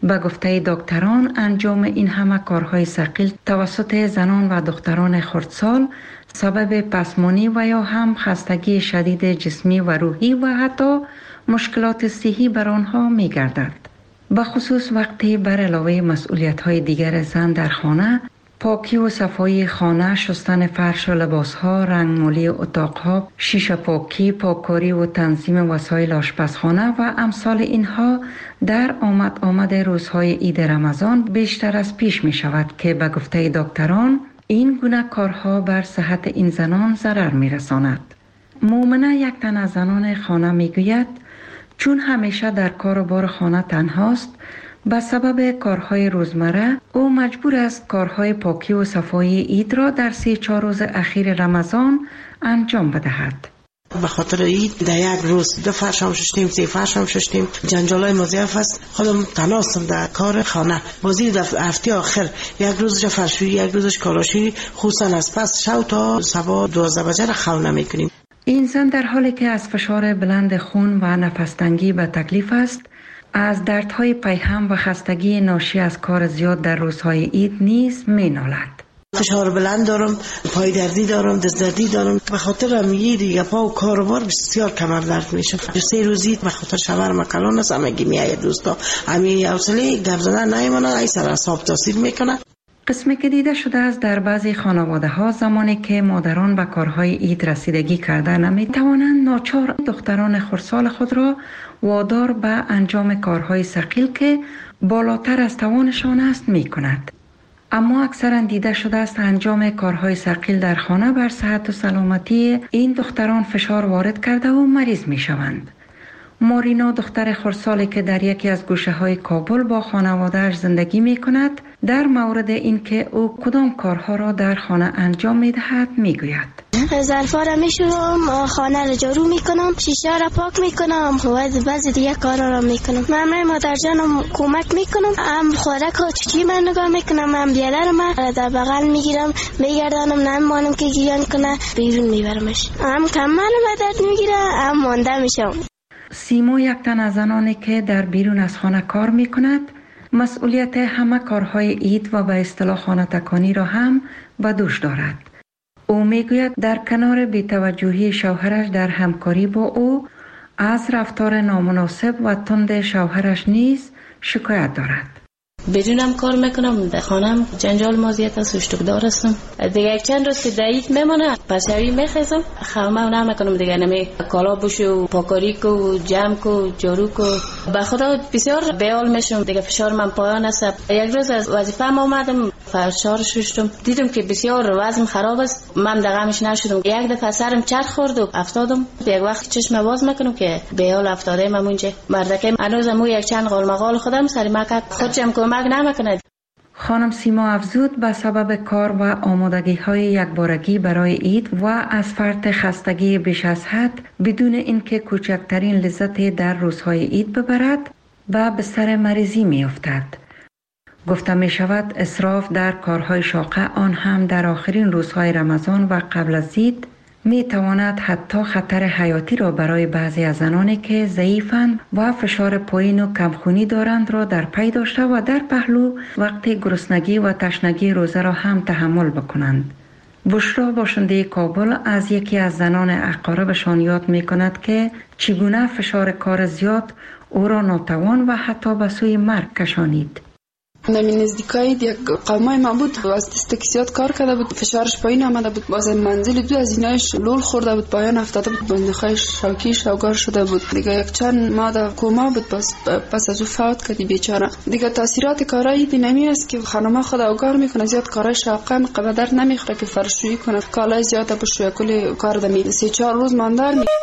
Speaker 6: به گفته دکتران انجام این همه کارهای ثقیل توسط زنان و دختران خردسال سبب پسمانی و یا هم خستگی شدید جسمی و روحی و حتی مشکلات صحی بر آنها می گردد. به خصوص وقتی بر علاوه مسئولیت‌های دیگر زن در خانه، پاکی و صفایی خانه، شستن فرش و لباس‌ها، رنگمالی اتاق‌ها، شیشه پاکی، پاککاری و تنظیم وسایل آشپزخانه و امثال اینها در آمد روزهای عید رمضان بیشتر از پیش می شود که به گفته دکتران این گونه کارها بر صحت این زنان ضرر می رساند. مومنه یک تن از زنان خانه می گوید چون همیشه در کار و بار خانه تنهاست، به سبب کارهای روزمره او مجبور است کارهای پاکی و صفایی عید را در 3-4 روز اخیر رمضان انجام بدهد.
Speaker 4: به خاطر عید در یک روز 2 فرش هم شستیم، 3 فرش هم شستیم. جنجالای مضاعف است. خودم تناستم در کار خانه. بازی هفته آخر یک روزش فرشویی، یک روزش کالاشویی، خصوصا از پس شب تا صبح 12 بجه را خونه میکنیم.
Speaker 6: این زن در حالی که از فشار بلند خون و نفس‌تنگی به تکلیف است، از دردهای پیهم و خستگی ناشی از کار زیاد در روزهای عید نیز می‌نالد.
Speaker 4: فشار بلند دارم، پای دردی دارم، دست دردی دارم. به خاطر امیه دیگه پا و کاروبار بسیار کمر درد میشه. 3 روزی به خاطر شاورما کلان است، همگی میآید دوستا. امی حوصله گپ زدن نمیمونه، ای سر اعصاب تاثیر میکنه.
Speaker 6: قسمی که دیده شده است در بعضی خانواده ها زمانی که مادران به کارهای عید رسیدگی کرده نمی توانند ناچار دختران خردسال خود را وادار به انجام کارهای ثقیل که بالاتر از توانشان است می کند. اما اکثرا دیده شده است انجام کارهای ثقیل در خانه بر صحت و سلامتی این دختران فشار وارد کرده و مریض می شوند. مارینا دختر خردسالی که در یکی از گوشه های کابل با خانواده‌اش زندگی می کند در مورد اینکه او کدام کارها را در خانه انجام می دهد می گوید.
Speaker 8: ظرفا را می شورم، خانه را جارو می کنم، شیشه را پاک می کنم و بعضی دیگه کارا را می کنم. من مادر جانم کمک می کنم، هم خوراک ها چی من نگاه می کنم، هم بیادر من در بغل می گیرم میگردانم، نمانم که گیان کنه بیرون می برمش. هم کمال درد می گیره، هم مانده می شم.
Speaker 6: سیما یک تن از زنانی که در بیرون از خانه کار می کند مسئولیت همه کارهای عید و به اصطلاح خانه تکانی را هم به دوش دارد. او می گوید در کنار بی‌توجهی شوهرش در همکاری با او از رفتار نامناسب و تند شوهرش نیز شکایت دارد.
Speaker 22: بدونم کار میکنم در خانم جنجال مازیت است، اشتکدار هستم. دیگه یک چند روز که دایید میمونه پسوی میخیزم، خامه نمیکنم دیگه، نمی کالا بشو، پاکاری کو، جمع کو، جارو کو. به خدا بسیار بیال میشم دیگه، فشار من پایان است. یک روز از وظیفه اومدم فشار شستم، دیدم که بسیار وزنم خراب است، من دغمش نشدم. یک دفعه سرم چرخ خورد و افتادم. یک وقت چشم باز میکنم که بیال افتاده من اونجا. مردکه هنوزم یک چند قالمقال خودم سری مکک خودم
Speaker 6: خانم سیما افزود به سبب کار و آمادگی های یکبارگی برای عید و از فرط خستگی بیش از حد بدون اینکه کوچکترین لذت در روزهای عید ببرد و به سر مریضی می افتد. گفته می شود اسراف در کارهای شاقه آن هم در آخرین روزهای رمضان و قبل از عید می تواند حتی خطر حیاتی را برای بعضی از زنانی که ضعیفند و فشار پایین و کمخونی دارند را در پی داشته و در پهلو وقت گرسنگی و تشنگی روزه را هم تحمل بکنند. بشرا باشنده کابل از یکی از زنان اقاربشان یاد می کند که چگونه فشار کار زیاد او را ناتوان و حتی به سوی مرگ کشانید.
Speaker 9: نمی نزدیکای یک قومای ما بود، از دست زیاد کار کرده بود، فشارش پایین آمده بود، باز منزل دو از اینایش لول خورده بود، پایان افتاده بود، بندخایش شوکی شوگار شده بود. دیگه یک چند ماه در کوما بود، پس از او فوت کردی بیچاره. دیگه تاثیرات کارایی نمی است که خانم خود اوگار میکنه، زیاد کارای شاقه مقدر نمیخوره که فرشویی کنه، کالای زیاد بشویه، کلی کار دمی 3-4 روز ماندار می.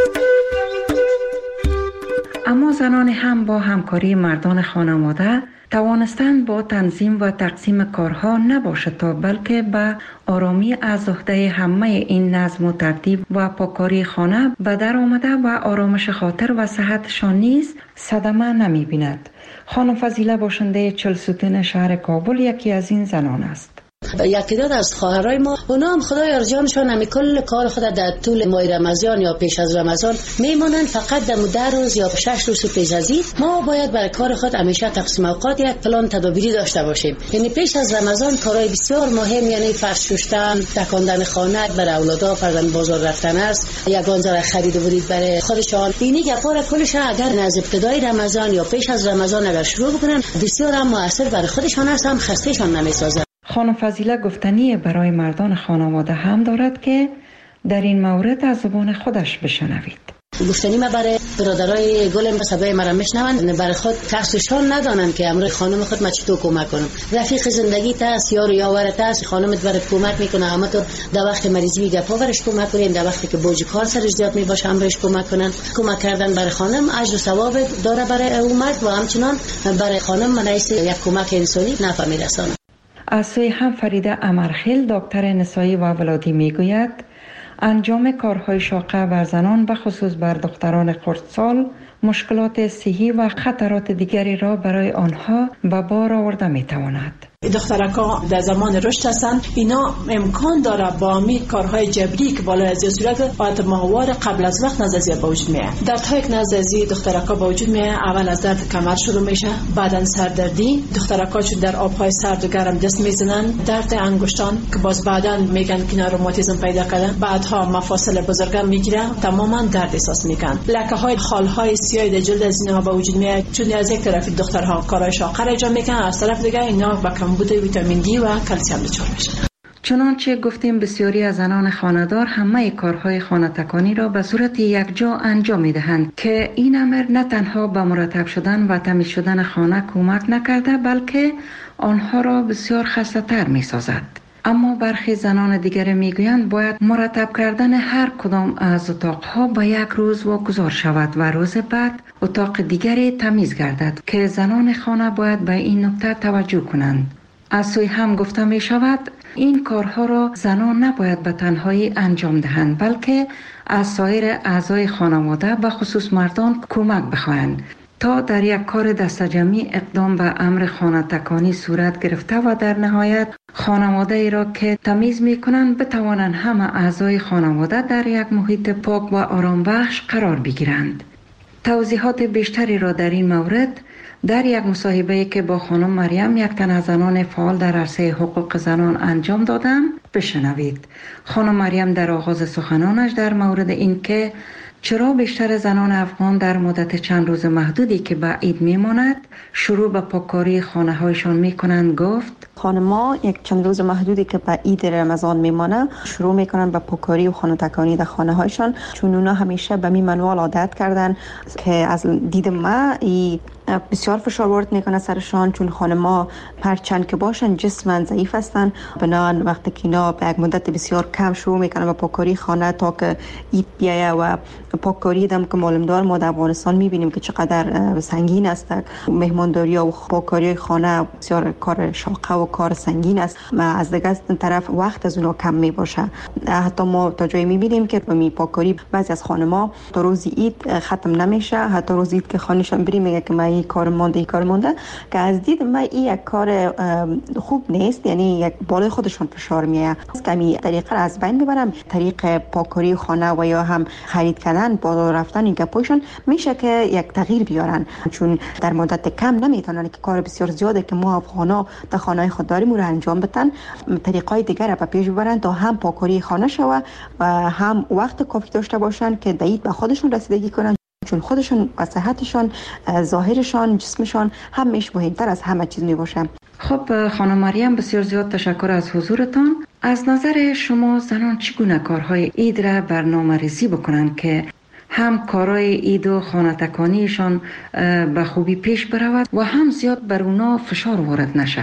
Speaker 6: زنان هم با همکاری مردان خانواده توانستن با تنظیم و تقسیم کارها نباشه تا بلکه به آرامی از عهده همه این نظم و ترتیب و پاکاری خانه به در آمده و آرامش خاطر و صحتشان نیز صدمه نمی بیند. خانم فضیله باشنده 40 ستون شهر کابل یکی از این زنان است.
Speaker 12: یکی دو از خواهرای ما اونا هم خدای ارجانشان همی کل کار خود در طول ماه رمضان یا پیش از رمضان میمونن، فقط در 10 روز یا 6 روز پیش از این ما باید برای کار خود همیشه تقسیم اوقات یک پلان تدابیری داشته باشیم. یعنی پیش از رمضان کارهای بسیار مهم، یعنی فرش شستن، تکاندن خانه برای اولادا، فرزند بازار رفتن است، یگان ذره خرید و ورود برای خودشان، اینی گپا کلش اگر از ابتدای رمضان یا پیش از رمضان اگر شروع بکنن بسیار هم موثر برای خودشان است، هم خستهشان نمیسازه.
Speaker 6: خانم فضیله گفتنی برای مردان خانواده هم دارد که در این مورد از زبان خودش بشنوید.
Speaker 12: گفتنی ما برای برادرای گلم صدای مرا میشنون، برای خود کسشان ندانن که امروز خانم خود ما چطور کمک کنم. رفیق زندگی تاست، یار یاورت است، خانمت برات کمک میکنه، اما تو در وقت مریضی گپا برش کمک کنین، در وقتی که بوج کار سرش زیاد میباشه امرش کمک کنن. کمک کردن برای خانم اجر و ثواب داره برای امت و همچنان برای خانم منیس یک کمک انسانی نفع میرسونه.
Speaker 6: از سوی هم فریده امرخیل دکتر نسایی و ولادی میگوید انجام کارهای شاقه بر زنان به خصوص بر دختران خردسال مشکلات صحی و خطرات دیگری را برای آنها به بار آورده میتواند.
Speaker 14: دخترکا در زمان رشد هستند، اینا امکان داره با می کارهای جبری که بالای از صورت بعد ماهوار قبل از وقت نزدیک به وجود میاد. دردهای که نزدیک دخترکا به وجود میاد، اول از درد کمر شروع میشه، بعدن سردردی، دخترکا چون در آبهای سرد و گرم دست میزنن، درد انگشتان که باز بعدن میگن که روماتیسم پیدا کردن، بعدها مفاصل بزرگ میگیره، تماما درد احساس میکنن. لکه های خالهای سیاه در جلد از اینها به وجود میاد، چون از یک طرف دخترها کارهای شاقه انجام میکنن، از طرف دیگه اینا با کمبود ویتامین دی و کلسیم دچار میشن.
Speaker 6: چنانچه گفتیم بسیاری از زنان خانه‌دار همه کارهای خانه تکانی را به صورت یکجا انجام میدهند که این امر نه تنها به مرتب شدن و تمیز شدن خانه کمک نکرده بلکه آنها را بسیار خسته‌تر میسازد. اما برخی زنان دیگر میگویند باید مرتب کردن هر کدام از اتاقها به یک روز واگذار شود و روز بعد اتاق دیگری تمیز گردد که زنان خانه باید به این نکته توجه کنند. از سوی هم گفته می شود این کارها را زنان نباید به تنهایی انجام دهند بلکه از سایر اعضای خانواده به خصوص مردان کمک بخواهند تا در یک کار دستجمعی اقدام به امر خانه تکانی صورت گرفته و در نهایت خانواده ای را که تمیز می کنند بتوانند همه اعضای خانواده در یک محیط پاک و آرام بخش قرار بگیرند. توضیحات بیشتری را در این مورد در یک مصاحبه‌ای که با خانم مریم یک تن از زنان فعال در عرصه حقوق زنان انجام دادم بشنوید. خانم مریم در آغاز سخنانش در مورد این که چرا بیشتر زنان افغان در مدت چند روز محدودی که به عید میماند شروع به پاککاری خانه‌هایشان میکنند گفت
Speaker 7: خانم‌ها یک چند روز محدودی که به عید رمضان میمانه شروع میکنن به پاککاری و خانه تکانی در خانه‌هایشان، چون اونا همیشه به می منوال عادت کردن که از دید ما بسیار فشار وارد میکنه سرشان، چون خانم‌ها هرچند که باشن جسماً ضعیف هستن، بنابراین وقتی که اینا به یک مدت بسیار کم شروع میکنن به پاککاری خانه تا که عید بیایه و پاککاری دم که معلوم دار ما در افغانستان میبینیم که چقدر سنگین است. مهمانداری و پاککاری خانه بسیار کار شاقه و کار سنگین است و از دیگه طرف وقت از اونها کم میباشه. حتی ما تا جایی میبینیم که می پاککاری بعضی از خانم‌ها تا روز عید ختم نمیشه، حتی روز عید که خانه‌شان بریم میگه که این کار مونده که از دید من این یک کار خوب نیست، یعنی یک بالای خودشون فشار میاد. کمی طریقه از بین میبرم، طریق پاککاری خانه و یا هم خرید کردن بالا رفتن این گپایشون میشه که یک تغییر بیارن، چون در مدت کم نمیتونن که کار بسیار زیاده که ما افغانا در خانه خود داریم رو انجام بدن، طریقای دیگر را به پیش ببرن تا هم پاککاری خانه شوه و هم وقت کافی داشته باشن که دید به خودشون رسیدگی کنن، چون خودشون و صحتشان، ظاهرشان، جسمشان همیشه مهمتر از همه چیز می باشه.
Speaker 6: خب خانم مریم بسیار زیاد تشکر از حضورتان. از نظر شما زنان چگونه کارهای عید را برنامه‌ریزی بکنند که هم کارهای عید و خانه تکانیشان به خوبی پیش برود و هم زیاد بر اونا فشار وارد نشه؟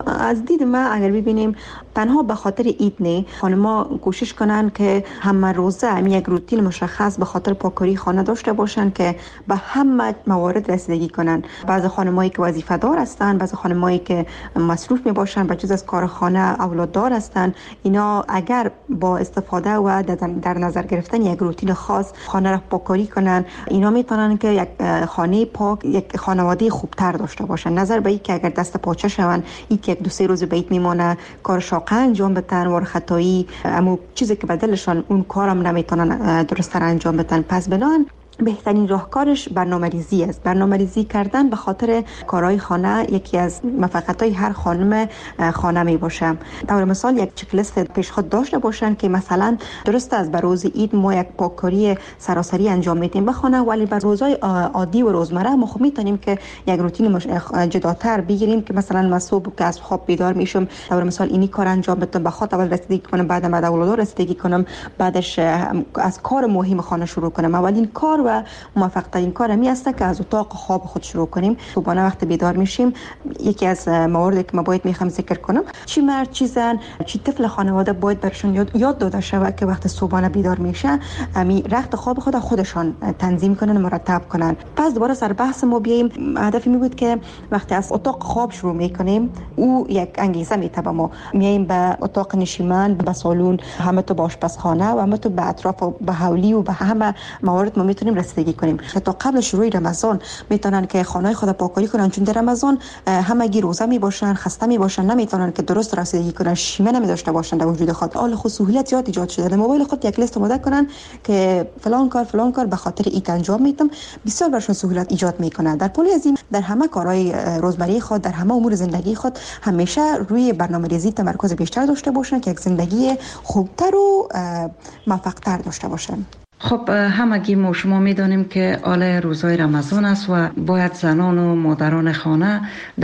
Speaker 7: از دید ما اگر ببینیم تنها به خاطر عید نه، خانم‌ها کوشش کنن که همه روزه یک روتین مشخص به خاطر پاککاری خانه داشته باشن که به همه موارد رسیدگی کنن. بعضی خانمایی که وظیفه دار هستن، بعضی خانمایی که مصروف می باشن بجز از کار خانه اولاددار هستن، اینا اگر با استفاده و در نظر گرفتن یک روتین خاص خانه را پاککاری کنن، اینا میتونن که یک خانه پاک، یک خانواده خوبتر داشته باشن. نظر به این که اگر دست پاچه شون، یک دو سه روز بیت میمونه، کار شاقه انجام بدن، ور خطایی، اما چیزی که بدلشان اون کارم نمیتونن درست انجام بدن. پس بنان بهترین راهکارش برنامه‌ریزی است. برنامه‌ریزی کردن به خاطر کارهای خانه یکی از موفقیت‌های هر خانم خانه می باشه. در مثال یک چک لیست پیش خود داشته باشن که مثلا درست است بر روز عید ما یک پاککاری سراسری انجام میدیم به خانه، ولی بر روزهای عادی و روزمره ما خب میتونیم که یک روتین جداتر بگیریم که مثلا من صبح که از خواب بیدار میشم در مثال اینی کار انجام بدم، به خاطر اول رسیدگی کنم، بعد اولاد رسیدگی کنم، بعدش از کار مهم خانه شروع کنم. اولین کار و موفق ترین کار می است که از اتاق خواب خود شروع کنیم. صبحانه وقت بیدار میشیم، یکی از مواردی که ما باید میخوام ذکر کنم، چی مرد چی زن چی طفل خانواده باید برشون یاد داده شود که وقت صبحانه بیدار میشه امی رخت خواب خودشان تنظیم کنن، مرتب کنن. پس دوباره سر بحث ما بیایم، هدف می بود که وقتی از اتاق خواب شروع میکنیم او یک انگیزه میته به ما، میایم به اتاق نشیمن، به سالن، همه تو به آشپزخانه و همه تو به اطراف و به حولی و به همه موارد ما میتونیم رسیدگی کنیم. تا قبل شروع رمضان میتونن که خانه خود پاککاری کنن، چون در رمضان همگی روزه می باشن، خسته می باشن، نمیتونن که درست رسیدگی کنن، شیمه نمی داشته باشن در وجود خود. حال خود سهولت زیاد ایجاد شده، در موبایل خود یک لیست آماده کنن که فلان کار به خاطر ایت انجام میدم، بسیار برشون سهولت ایجاد میکنه. در پلی از این در همه کارهای روزمره خود، در همه امور زندگی خود همیشه روی برنامه‌ریزی تمرکز بیشتر داشته باشن که یک زندگی خوبتر و موفق‌تر داشته باشن.
Speaker 6: خب همگی ما شما میدانیم که آله روزهای رمضان است و باید زنان و مادران خانه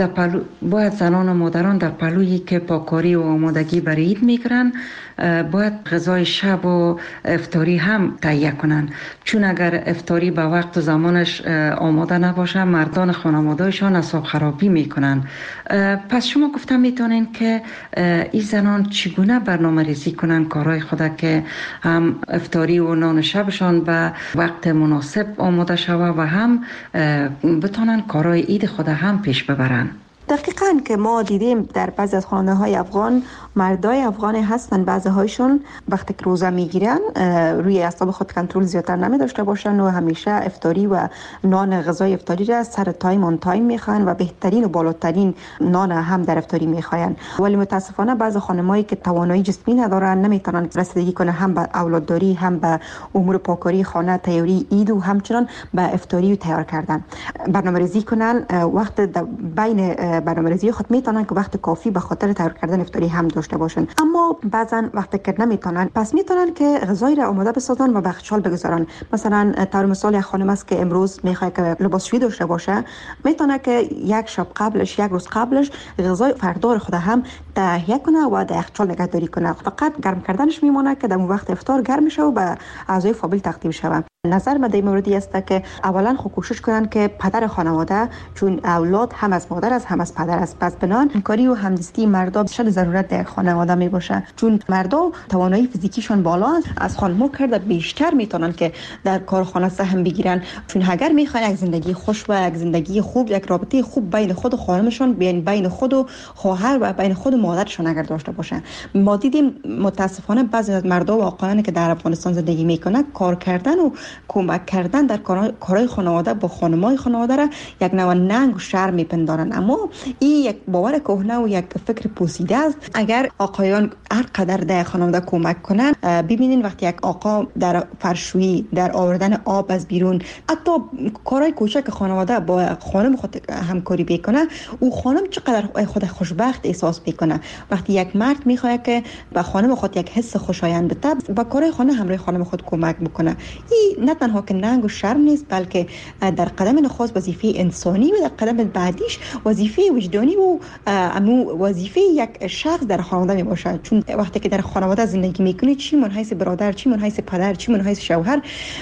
Speaker 6: در پلویی که پاککاری و آمادگی برای عید میکنن باید غذای شب و افطاری هم تهیه کنن، چون اگر افطاری به وقت و زمانش آماده نباشه مردان خانواده‌شان حساب خرابی میکنن. پس شما گفتم میتونین که این زنان چگونه برنامه‌ریزی کنن کارهای خود که هم افطاری و نان شبشان به وقت مناسب آماده شود و هم بتونن کارهای عید خود هم پیش ببرن.
Speaker 7: دقیقاً که ما دیدیم در بعضی از خانه‌های افغان، مردای افغان هستن بعضی هایشون وقتی که روزه میگیرن روی اعصاب خود کنترل زیادتر نمی داشته باشن و همیشه افطاری و نان غذای افطاری را سر تایم آن تایم میخوان و بهترین و بالاترین نان هم در افطاری میخوان. ولی متاسفانه بعضی خانمایی که توانایی جسمی ندارن نمیتونن رسیدگی کنن هم به اولادداری، هم به امور پاککاری خانه، تیاری عید و همچنان به افطاری تیار کردن. برنامه‌ریزی کنن، وقت بین برنامه‌ریزی خود میتونن که وقت کافی به خاطر تیار کردن افطاری هم داشته باشن، اما بعضن وقتی که نمیتونن پس میتونن که غذای را آماده بسازن و به یخچال بگذارن. مثلا طور مثال یک خانم است که امروز میخواد که لباسشویی داشته باشه، میتونه که یک شب قبلش، یک روز قبلش غذای فردا خود هم تهیه کنه و در یخچال نگهداری کنه. فقط گرم کردنش میمونه که در اون وقت افطار گرم شه و به اعضای فامیل تقدیم شه. نظر من در این موردی است که اولا کوشش کنن که پدر خانواده، چون اولاد هم از مادر است هم از پدر است، پس بنان همکاری و همدستی مردا شد ضرورت در خانواده می باشه، چون مردا توانایی فیزیکیشان بالا است، از خانم‌ها کرده بیشتر میتونن که در کارخانه سهم بگیرن، چون اگر میخوان یک زندگی خوش و یک زندگی خوب، یک رابطه خوب بین خود و خانمشان، بین خود و خواهر و بین خود و مادرشان اگر داشته باشن. ما دیدیم متاسفانه بعضی از مردا و آقایانی که در افغانستان زندگی میکنن کار کردن و کمک کردن در کارهای خانواده با خانمای خانواده را یک نوع ننگ و شرم میپندارن، اما این یک باور کهنه و یک فکر پوسیده است. اگر آقایان هر قدر در خانواده کمک کنن، ببینین وقتی یک آقا در فرشویی، در آوردن آب از بیرون، حتی کارهای کوچک خانواده با خانم خود همکاری بکنه، او خانم چقدر خود خوشبخت احساس میکنه. وقتی یک مرد میخواد که به خانم خود یک حس خوشایند بده، با کارهای خانه همراه خانم خود کمک بکنه، این نه تنها که ننگ و شرم نیست، بلکه در قدم نخست وظیفه انسانی و در قدم بعدیش وظیفه وجدانی و وظیفه یک شخص در خانواده می باشد. چون وقتی که در خانواده زندگی میکنی، چی من حیث برادر، چی من حیث پدر، چی من حیث شوهر،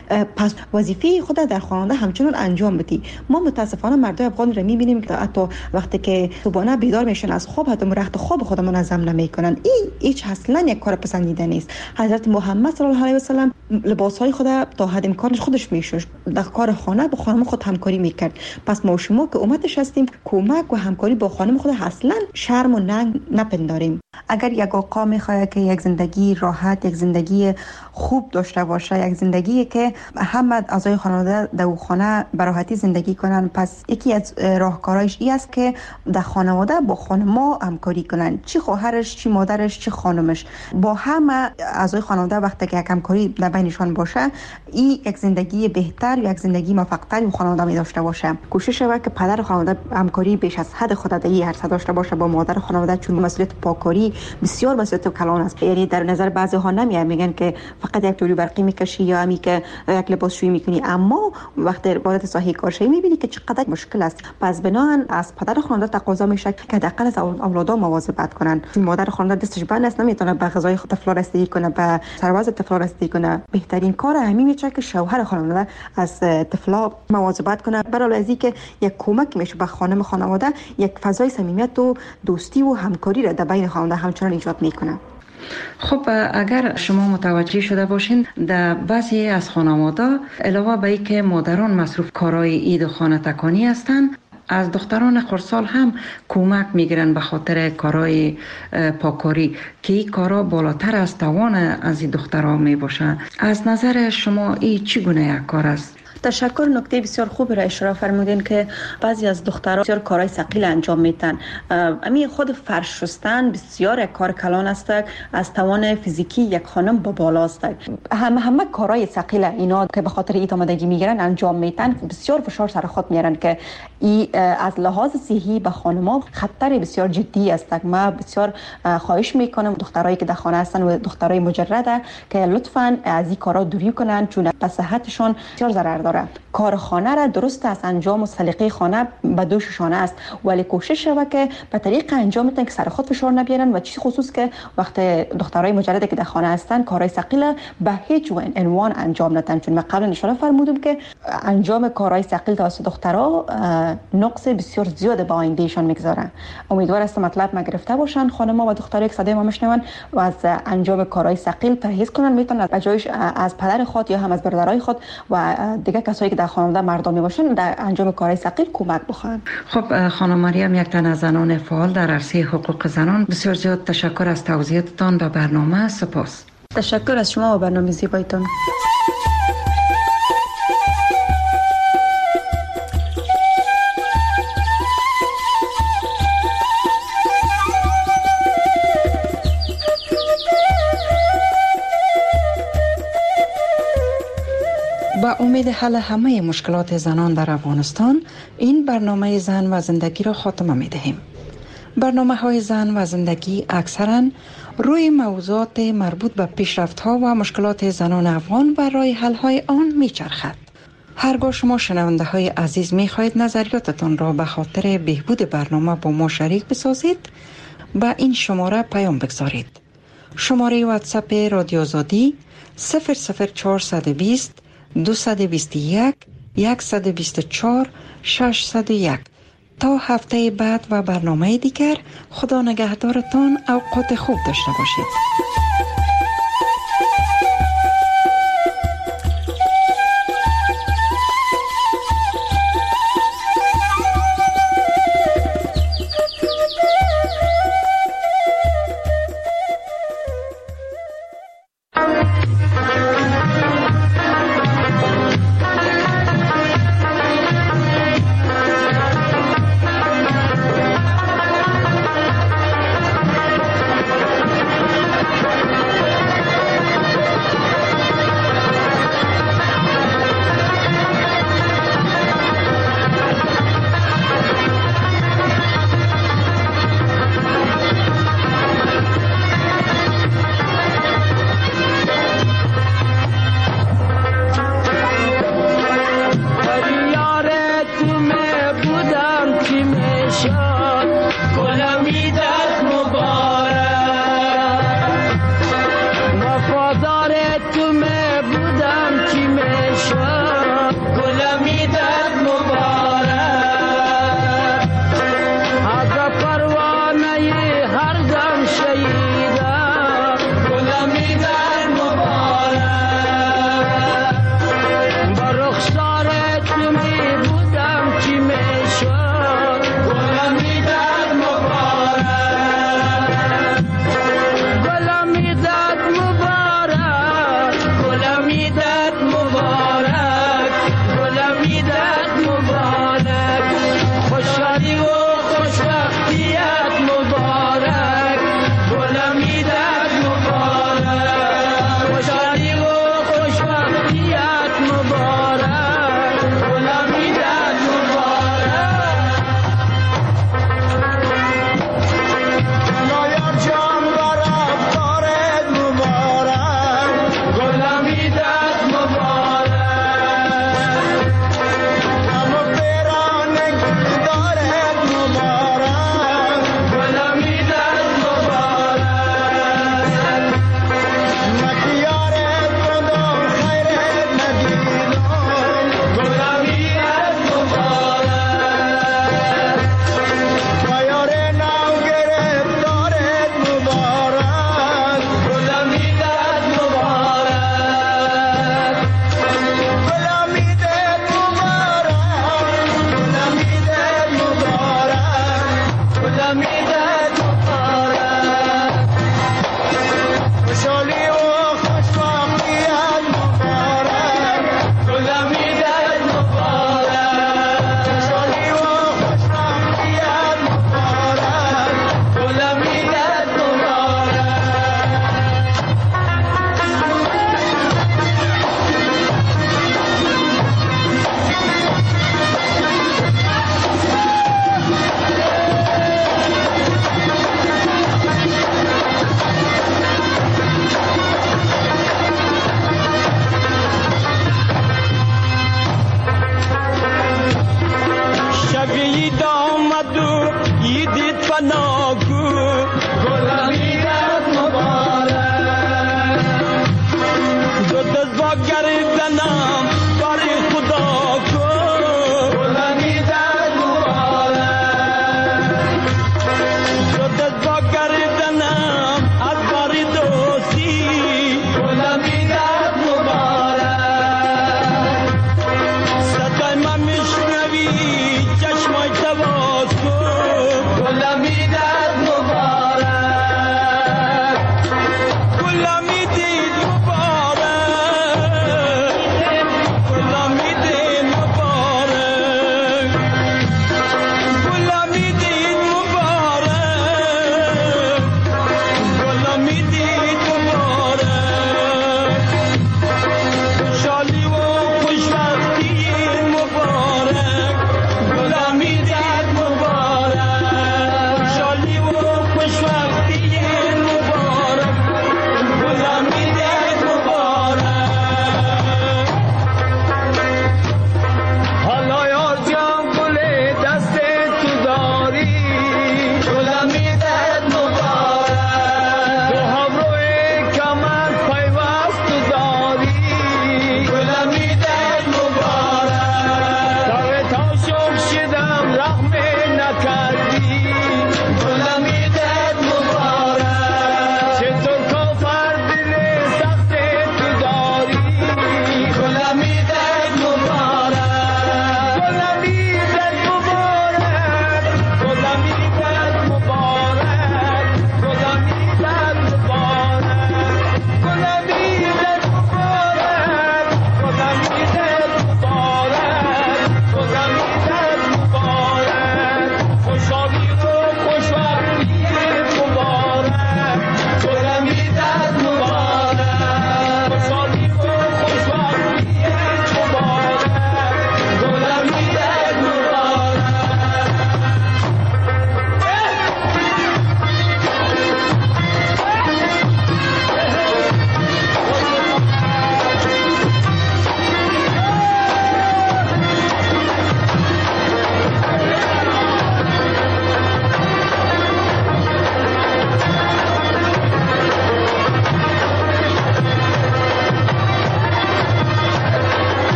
Speaker 7: پس وظیفه خود در خانواده همچنان انجام بدی. ما متاسفانه مردای افغان را میبینیم که حتی وقتی که صبحانه بیدار میشن از خواب، حتی رخت خواب خود منظم نمیکنن. این هیچ اصلا یک کار پسندیده نیست. حضرت محمد صلی الله علیه و سلم لباسهای خود تا حد امکانش خودش میشوش، در کار خانه با خانم خود همکاری میکرد. پس ما شما که امتش هستیم، کمک و همکاری با خانم خود اصلا شرم و ننگ نپنداریم. اگر یک آقا میخواد که یک زندگی راحت، یک زندگی خوب داشته باشه، یک زندگی که همه اعضای خانواده در خانه به راحتی زندگی کنن، پس یکی از راهکارهایش این است که در خانواده با خانما همکاری کنن، چی خواهرش، چی مادرش، چی خانمش، با همه اعضای خانواده وقتی که یک همکاری در بینشان باشه، این یک زندگی بهتر، یک زندگی موفق‌تر و خانواده می داشته باشه. کوشش شود که پدر خانواده همکاری بیش از حد خود در هر صد داشته باشه با مادر خانواده، چون مسئولیت پاکاری بسیار مسئولیت کلان است. یعنی در نظر بعضی ها نمیاد، میگن که فقط یک جوری برقی میکشی یا همی که یک لباسشویی میکنی، اما وقتی عبادت صحیح کارشویی میبینی که چقدر مشکل است. پس بناهن از پدر خانواده تقاضا میشه که حداقل از اولادها مواظبت کنن. چون مادر خانواده دستش بند است، نمیتونه به غذای طفل رسیدگی کنه، به سرباز طفل رسیدگی کنه. بهترین کار همین میشه که شوهر خانواده از طفلا مواظبت کنه، برای از اینکه یک کمک میشه به خانم خانواده، یک فضای صمیمیت و دوستی و همکاری را در بین خانواده همچنان ایجاد میکنه.
Speaker 6: خب اگر شما متوجه شده باشین، در بعضی از خانواده علاوه بر اینکه مادران مصروف کارهای عید و خانه تکانی هستند، از دختران خردسال هم کمک میگیرن به خاطر کارهای پاکاری که این کارا بالاتر از توان از این دخترها می باشه. از نظر شما این چگونه یک کار است؟
Speaker 7: تشکر. نکته بسیار خوبی را اشاره فرمودین که بعضی از دخترها بسیار کارهای ثقیل انجام میدن. امی خود فرش شستن بسیار یک کار کلان است، از توان فیزیکی یک خانم با بالا است. همه کارهای ثقیل اینا که به خاطر ایت آمادگی میگیرن انجام میدن، بسیار فشار سر خود میارن که ای از لحاظ صحی به خانم‌ها خطر بسیار جدی است. ما بسیار خواهش میکنم دخترایی که در خانه هستن و دخترای مجرده که لطفاً از این کارا دوری کنن، چون به صحتشون بسیار ضرر داره. کار خانه را درست از انجام و سلیقه خانه به دوششانه است، ولی کوشش شود که به طریق انجام میتن که سر خود فشار نبیارن و چیز خصوص که وقت دخترای مجرده که در خانه هستن کارهای ثقیل به هیچ عنوان انجام ندن. چون من قبلا اشاره فرمودم که انجام کارهای ثقیل توسط دخترها نقص بسیار زیاد به آیندهشان میگذاره. امیدوار هستم مطلب ما گرفته باشن خانم‌ها و دخترایی که صدای ما میشنون و از انجام کارهای ثقیل پرهیز کنن، میتونن به جایش از پدر خود یا هم از برادرای خود و دیگه کسایی که در خانواده مردمی باشن در انجام کارهای ثقیل کمک بخواهند.
Speaker 6: خب خانم مریم، یک تن از زنان فعال در عرصه حقوق زنان، بسیار زیاد تشکر از توضیحاتتان به برنامه. سپاس.
Speaker 7: تشکر از شما و برنامه زیبایتان.
Speaker 6: با امید حل همه مشکلات زنان در افغانستان، این برنامه زن و زندگی را خاتمه می دهیم. برنامه‌های زن و زندگی اکثراً روی موضوعات مربوط به پیشرفت‌ها و مشکلات زنان افغان و راه حل‌های آن می‌چرخد. هرگاه شما شنونده‌های عزیز می‌خواهید نظریاتتان را به خاطر بهبود برنامه با ما شریک بسازید، با این شماره پیام بگذارید. شماره واتساپ رادیو آزادی 00420 221 124 601. تا هفته بعد و برنامه دیگر، خدا نگهدارتان. اوقات خوب داشته باشید.